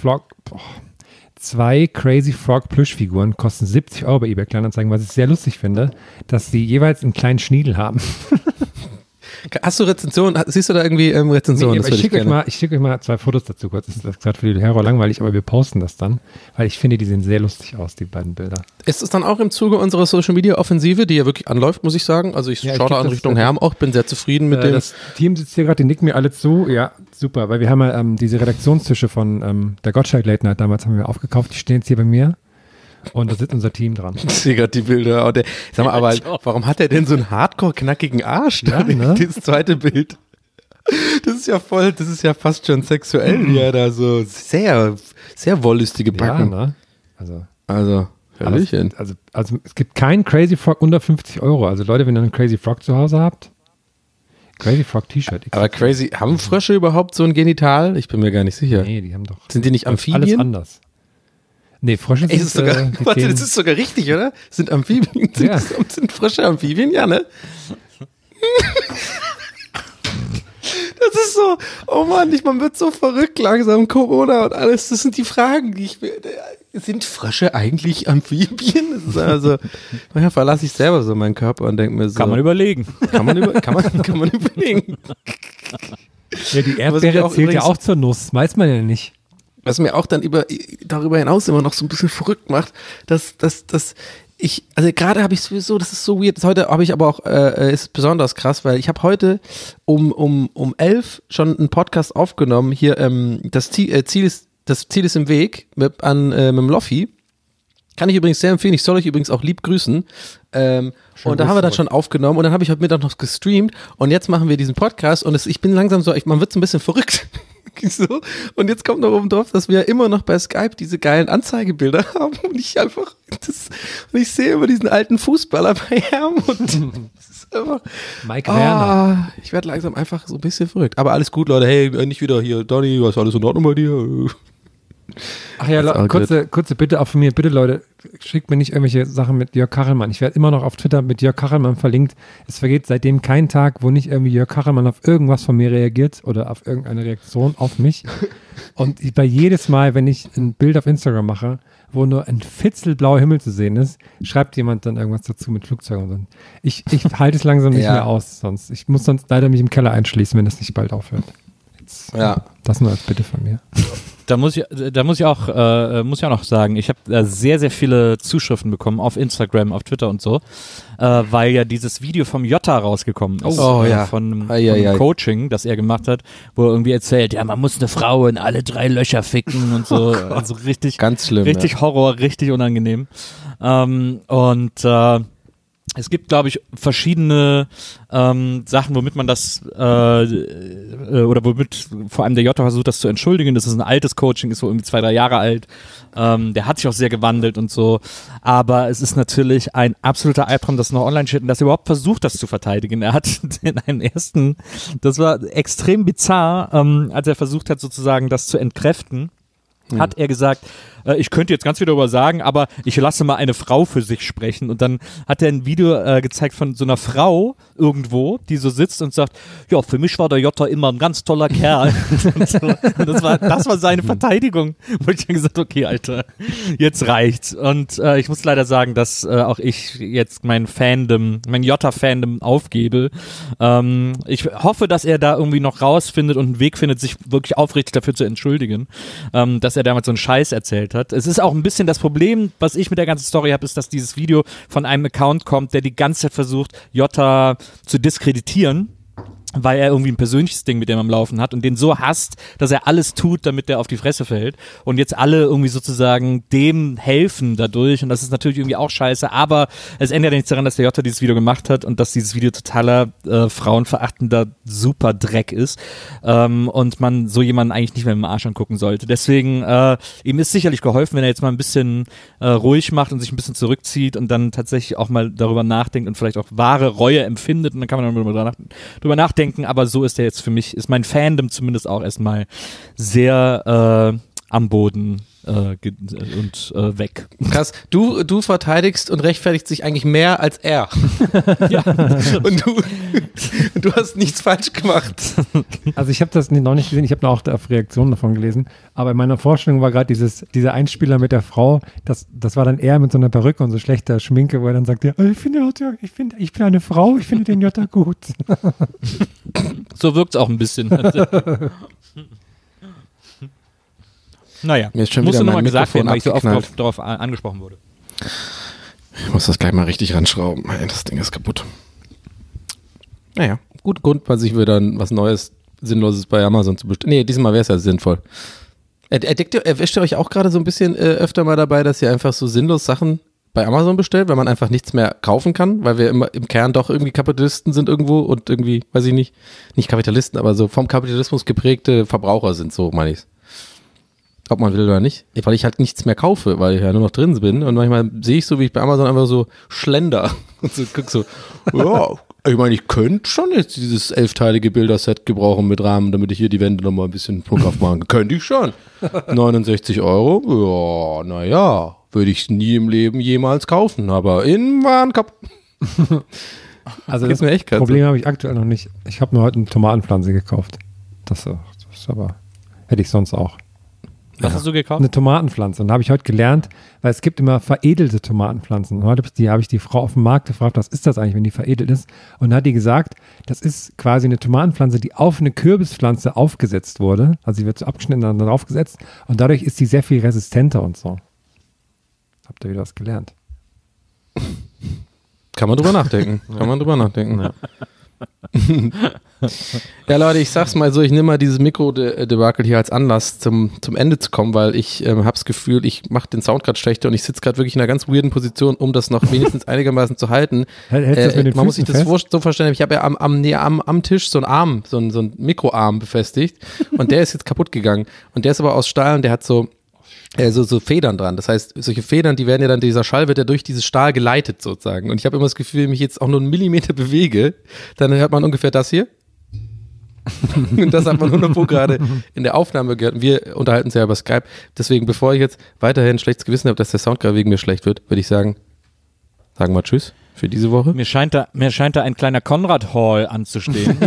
Frog Plüschfiguren kosten 70 Euro bei eBay Kleinanzeigen, was ich sehr lustig finde, dass sie jeweils einen kleinen Schniedel haben. Hast du Rezensionen? Siehst du da irgendwie Rezensionen? Nee, aber ich schicke euch mal 2 Fotos dazu kurz. Das ist gerade für die Hörer langweilig, aber wir posten das dann, weil ich finde, die sehen sehr lustig aus, die beiden Bilder. Ist es dann auch im Zuge unserer Social Media Offensive, die ja wirklich anläuft, muss ich sagen? Also ich Ja, ich schaue da glaub, an das Richtung ist- Herm auch, bin sehr zufrieden mit dem. Das Team sitzt hier gerade, die nicken mir alle zu. Ja, super, weil wir haben ja diese Redaktionstische von der Gottschalk Late Night damals haben wir aufgekauft. Die stehen jetzt hier bei mir und da sitzt unser Team dran. Ich sehe gerade die Bilder. Und sag mal, aber warum hat er denn so einen hardcore knackigen Arsch? Ja, ne? Dieses zweite Bild. Das ist ja fast schon sexuell, wie er da so sehr, sehr wollüstige Backen. Ja, ne? Also, Hallöchen. Also es gibt keinen Crazy Frog unter 50 Euro. Also Leute, wenn ihr einen Crazy Frog zu Hause habt, Crazy Frog T-Shirt. Aber crazy, haben Frösche überhaupt so ein Genital? Ich bin mir gar nicht sicher. Nee, die haben doch. Sind die nicht Amphibien? Alles anders. Nee, Frösche sind Ey, das ist sogar, warte, das ist sogar richtig, oder? Sind Amphibien? Ja. Sind Frösche Amphibien? Ja, ne? Das ist so, oh Mann, man wird so verrückt langsam, Corona und alles. Das sind die Fragen, die ich will. Sind Frösche eigentlich Amphibien? Das ist also, manchmal verlasse ich selber so meinen Körper und denke mir so. Kann man überlegen. Kann man überlegen. Ja, die Erdbeere zählt ja auch zur Nuss. Weiß man ja nicht. Was mir auch dann darüber hinaus immer noch so ein bisschen verrückt macht, dass ich, also gerade habe ich sowieso, das ist so weird, heute habe ich aber auch, ist besonders krass, weil ich habe heute um 11 schon einen Podcast aufgenommen, hier, das Ziel ist im Weg mit dem Loffi. Kann ich übrigens sehr empfehlen, ich soll euch übrigens auch lieb grüßen. Und da haben wir dann schon aufgenommen und dann habe ich heute Mittag noch gestreamt und jetzt machen wir diesen Podcast und ich bin langsam so, man wird so ein bisschen verrückt. So. Und jetzt kommt noch oben drauf, dass wir immer noch bei Skype diese geilen Anzeigebilder haben und ich sehe immer diesen alten Fußballer bei Herrn und das ist einfach, Mike Werner. Ich werde langsam einfach so ein bisschen verrückt. Aber alles gut, Leute, hey, nicht wieder hier, Donny, was ist alles in Ordnung bei dir? Ach ja, kurze Bitte auch von mir. Bitte, Leute, schickt mir nicht irgendwelche Sachen mit Jörg Kachelmann. Ich werde immer noch auf Twitter mit Jörg Kachelmann verlinkt. Es vergeht seitdem kein Tag, wo nicht irgendwie Jörg Kachelmann auf irgendwas von mir reagiert oder auf irgendeine Reaktion auf mich. Und bei jedes Mal, wenn ich ein Bild auf Instagram mache, wo nur ein Fitzel blauer Himmel zu sehen ist, schreibt jemand dann irgendwas dazu mit Flugzeugen und so. Ich halte es langsam nicht mehr aus. Ich muss sonst leider mich im Keller einschließen, wenn das nicht bald aufhört. Das nur als Bitte von mir. Da muss ich auch noch sagen, ich habe sehr, sehr viele Zuschriften bekommen auf Instagram, auf Twitter und so, weil ja dieses Video vom Jota rausgekommen ist. Von Coaching, das er gemacht hat, wo er irgendwie erzählt, ja, man muss eine Frau in alle 3 Löcher ficken und so. Also richtig, ganz schlimm, richtig Horror, richtig unangenehm. Es gibt, glaube ich, verschiedene Sachen, womit man das oder womit vor allem der Jota versucht, das zu entschuldigen. Das ist ein altes Coaching, ist so irgendwie 2-3 Jahre alt. Der hat sich auch sehr gewandelt und so. Aber es ist natürlich ein absoluter Albtraum, das noch online steht und dass er überhaupt versucht, das zu verteidigen. Er hat in einem ersten, das war extrem bizarr, als er versucht hat, sozusagen das zu entkräften, hat er gesagt, ich könnte jetzt ganz viel darüber sagen, aber ich lasse mal eine Frau für sich sprechen. Und dann hat er ein Video gezeigt von so einer Frau irgendwo, die so sitzt und sagt, ja, für mich war der Jota immer ein ganz toller Kerl. Und so. Und das war seine Verteidigung. Wo ich dann gesagt, okay, Alter, jetzt reicht's. Und ich muss leider sagen, dass auch ich jetzt mein Jota-Fandom aufgebe. Ich hoffe, dass er da irgendwie noch rausfindet und einen Weg findet, sich wirklich aufrichtig dafür zu entschuldigen, dass er damals so einen Scheiß erzählt hat. Es ist auch ein bisschen das Problem, was ich mit der ganzen Story habe, ist, dass dieses Video von einem Account kommt, der die ganze Zeit versucht, Jota zu diskreditieren, weil er irgendwie ein persönliches Ding mit dem am Laufen hat und den so hasst, dass er alles tut, damit der auf die Fresse fällt und jetzt alle irgendwie sozusagen dem helfen dadurch und das ist natürlich irgendwie auch scheiße, aber es ändert ja nichts daran, dass der Jota dieses Video gemacht hat und dass dieses Video totaler frauenverachtender Superdreck ist und man so jemanden eigentlich nicht mehr im Arsch angucken sollte. Deswegen, ihm ist sicherlich geholfen, wenn er jetzt mal ein bisschen ruhig macht und sich ein bisschen zurückzieht und dann tatsächlich auch mal darüber nachdenkt und vielleicht auch wahre Reue empfindet und dann kann man dann drüber nachdenken, aber so ist er jetzt für mich, ist mein Fandom zumindest auch erstmal sehr am Boden und weg. Krass, du verteidigst und rechtfertigst dich eigentlich mehr als er. Ja. Und du hast nichts falsch gemacht. Also ich habe das noch nicht gesehen, ich habe auch auf Reaktionen davon gelesen, aber in meiner Vorstellung war gerade dieser Einspieler mit der Frau, das war dann eher mit so einer Perücke und so schlechter Schminke, wo er dann sagt, ja, ich bin eine Frau, ich finde den Jota gut. So wirkt es auch ein bisschen. Naja, mir ist schon musste wieder nochmal gesagt werden, weil ich so oft abgeknallt. darauf angesprochen wurde. Ich muss das gleich mal richtig ranschrauben. Das Ding ist kaputt. Naja, gut Grund, mal sich wieder was Neues, Sinnloses bei Amazon zu bestellen. Nee, diesmal wäre es ja sinnvoll. Erwischt ihr euch auch gerade so ein bisschen öfter mal dabei, dass ihr einfach so sinnlos Sachen bei Amazon bestellt, weil man einfach nichts mehr kaufen kann, weil wir immer im Kern doch irgendwie Kapitalisten sind irgendwo und irgendwie, weiß ich nicht Kapitalisten, aber so vom Kapitalismus geprägte Verbraucher sind, so meine ich's. Ob man will oder nicht, weil ich halt nichts mehr kaufe, weil ich ja nur noch drin bin und manchmal sehe ich so, wie ich bei Amazon einfach so schlender und so guck so, ja, ich meine, ich könnte schon jetzt dieses 11-teilige Bilderset gebrauchen mit Rahmen, damit ich hier die Wände nochmal ein bisschen schmuckhaft machen kann. Könnte ich schon. 69 €, ja, naja, würde ich nie im Leben jemals kaufen, aber in Warenkorb. Also Gibt's mir echt keinen Problem habe ich aktuell noch nicht. Ich habe mir heute eine Tomatenpflanze gekauft. Das ist aber, hätte ich sonst auch. Was hast du gekauft? Eine Tomatenpflanze. Und da habe ich heute gelernt, weil es gibt immer veredelte Tomatenpflanzen. Und heute habe ich die Frau auf dem Markt gefragt, was ist das eigentlich, wenn die veredelt ist? Und da hat die gesagt, das ist quasi eine Tomatenpflanze, die auf eine Kürbispflanze aufgesetzt wurde. Also sie wird so abgeschnitten und dann aufgesetzt. Und dadurch ist die sehr viel resistenter und so. Habt ihr wieder was gelernt? Kann man drüber nachdenken. Ja. Ja, Leute, ich sag's mal so, ich nehme mal dieses Mikro-Debakel hier als Anlass, zum Ende zu kommen, weil ich hab's Gefühl, ich mache den Sound gerade schlechter und ich sitze gerade wirklich in einer ganz weirden Position, um das noch wenigstens einigermaßen zu halten. Man muss sich das so vorstellen, ich habe ja am Tisch so einen Arm, so einen Mikroarm befestigt und der ist jetzt kaputt gegangen und der ist aber aus Stahl und der hat so Federn dran. Das heißt, solche Federn, die werden ja dann, dieser Schall wird ja durch dieses Stahl geleitet sozusagen. Und ich habe immer das Gefühl, wenn ich jetzt auch nur einen Millimeter bewege, dann hört man ungefähr das hier. Und das hat man 100% gerade in der Aufnahme gehört. Und wir unterhalten uns ja über Skype. Deswegen, bevor ich jetzt weiterhin schlechtes Gewissen habe, dass der Sound gerade wegen mir schlecht wird, würde ich sagen wir Tschüss für diese Woche. Mir scheint da ein kleiner Konrad-Hall anzustehen.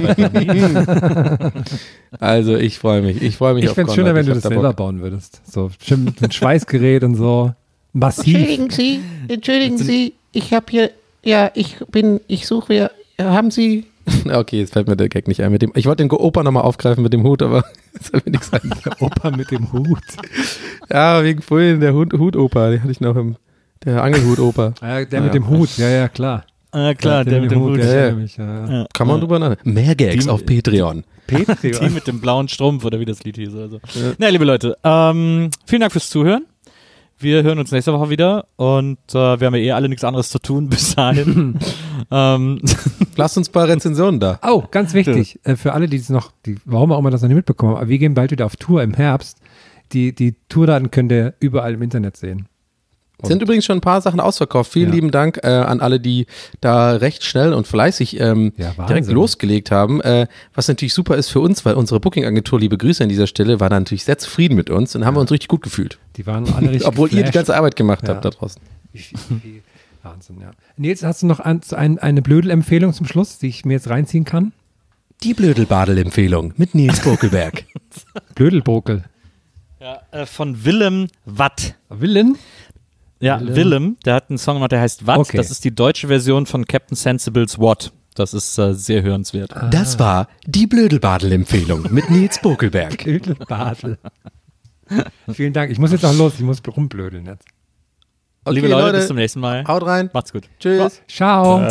Also ich freue mich. Ich fände es schöner, wenn du das selber bauen würdest. So ein Schweißgerät und so. Massiv. Entschuldigen Sie, ich habe hier, ich suche, haben Sie... Okay, jetzt fällt mir der Gag nicht ein mit dem. Ich wollte den Opa nochmal aufgreifen mit dem Hut, aber das hat mir nichts an. Der Opa mit dem Hut. Ja, wegen vorhin der Hut-Opa, den hatte ich noch der Angelhut-Opa. Ja, der mit dem Hut, ja, klar. Klar, der mit dem Hut. Ja. Kann man drüber nachdenken. Mehr Gags auf Patreon. Die mit dem blauen Strumpf oder wie das Lied hieß. Also. Ja. Na, liebe Leute, vielen Dank fürs Zuhören. Wir hören uns nächste Woche wieder und wir haben ja alle nichts anderes zu tun bis dahin. Lasst uns ein paar Rezensionen da. Oh, ganz wichtig, für alle, warum auch immer das noch nicht mitbekommen haben, aber wir gehen bald wieder auf Tour im Herbst. Die Tourdaten könnt ihr überall im Internet sehen. Sind übrigens schon ein paar Sachen ausverkauft. Vielen lieben Dank an alle, die da recht schnell und fleißig direkt losgelegt haben. Was natürlich super ist für uns, weil unsere Booking-Agentur, liebe Grüße an dieser Stelle, war da natürlich sehr zufrieden mit uns und haben wir uns richtig gut gefühlt. Die waren alle richtig Obwohl ihr die ganze Arbeit gemacht habt da draußen. Wahnsinn, ja. Nils, hast du noch eine Blödel-Empfehlung zum Schluss, die ich mir jetzt reinziehen kann? Die Blödel-Badel-Empfehlung mit Nils Bokelberg. Blödelbokel. Ja, von Willem Watt. Willem? Ja, Willem, der hat einen Song gemacht, der heißt Watt. Okay. Das ist die deutsche Version von Captain Sensibles What. Das ist sehr hörenswert. Das war die Blödelbadel-Empfehlung mit Nils Bokelberg. Blödelbadel. Vielen Dank. Ich muss jetzt auch los. Ich muss rumblödeln jetzt. Okay, liebe Leute, bis zum nächsten Mal. Haut rein. Macht's gut. Tschüss. Ciao.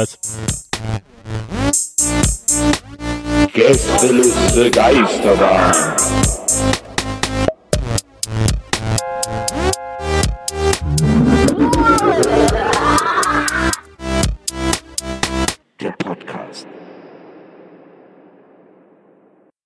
Gästeliste Geisterbahn.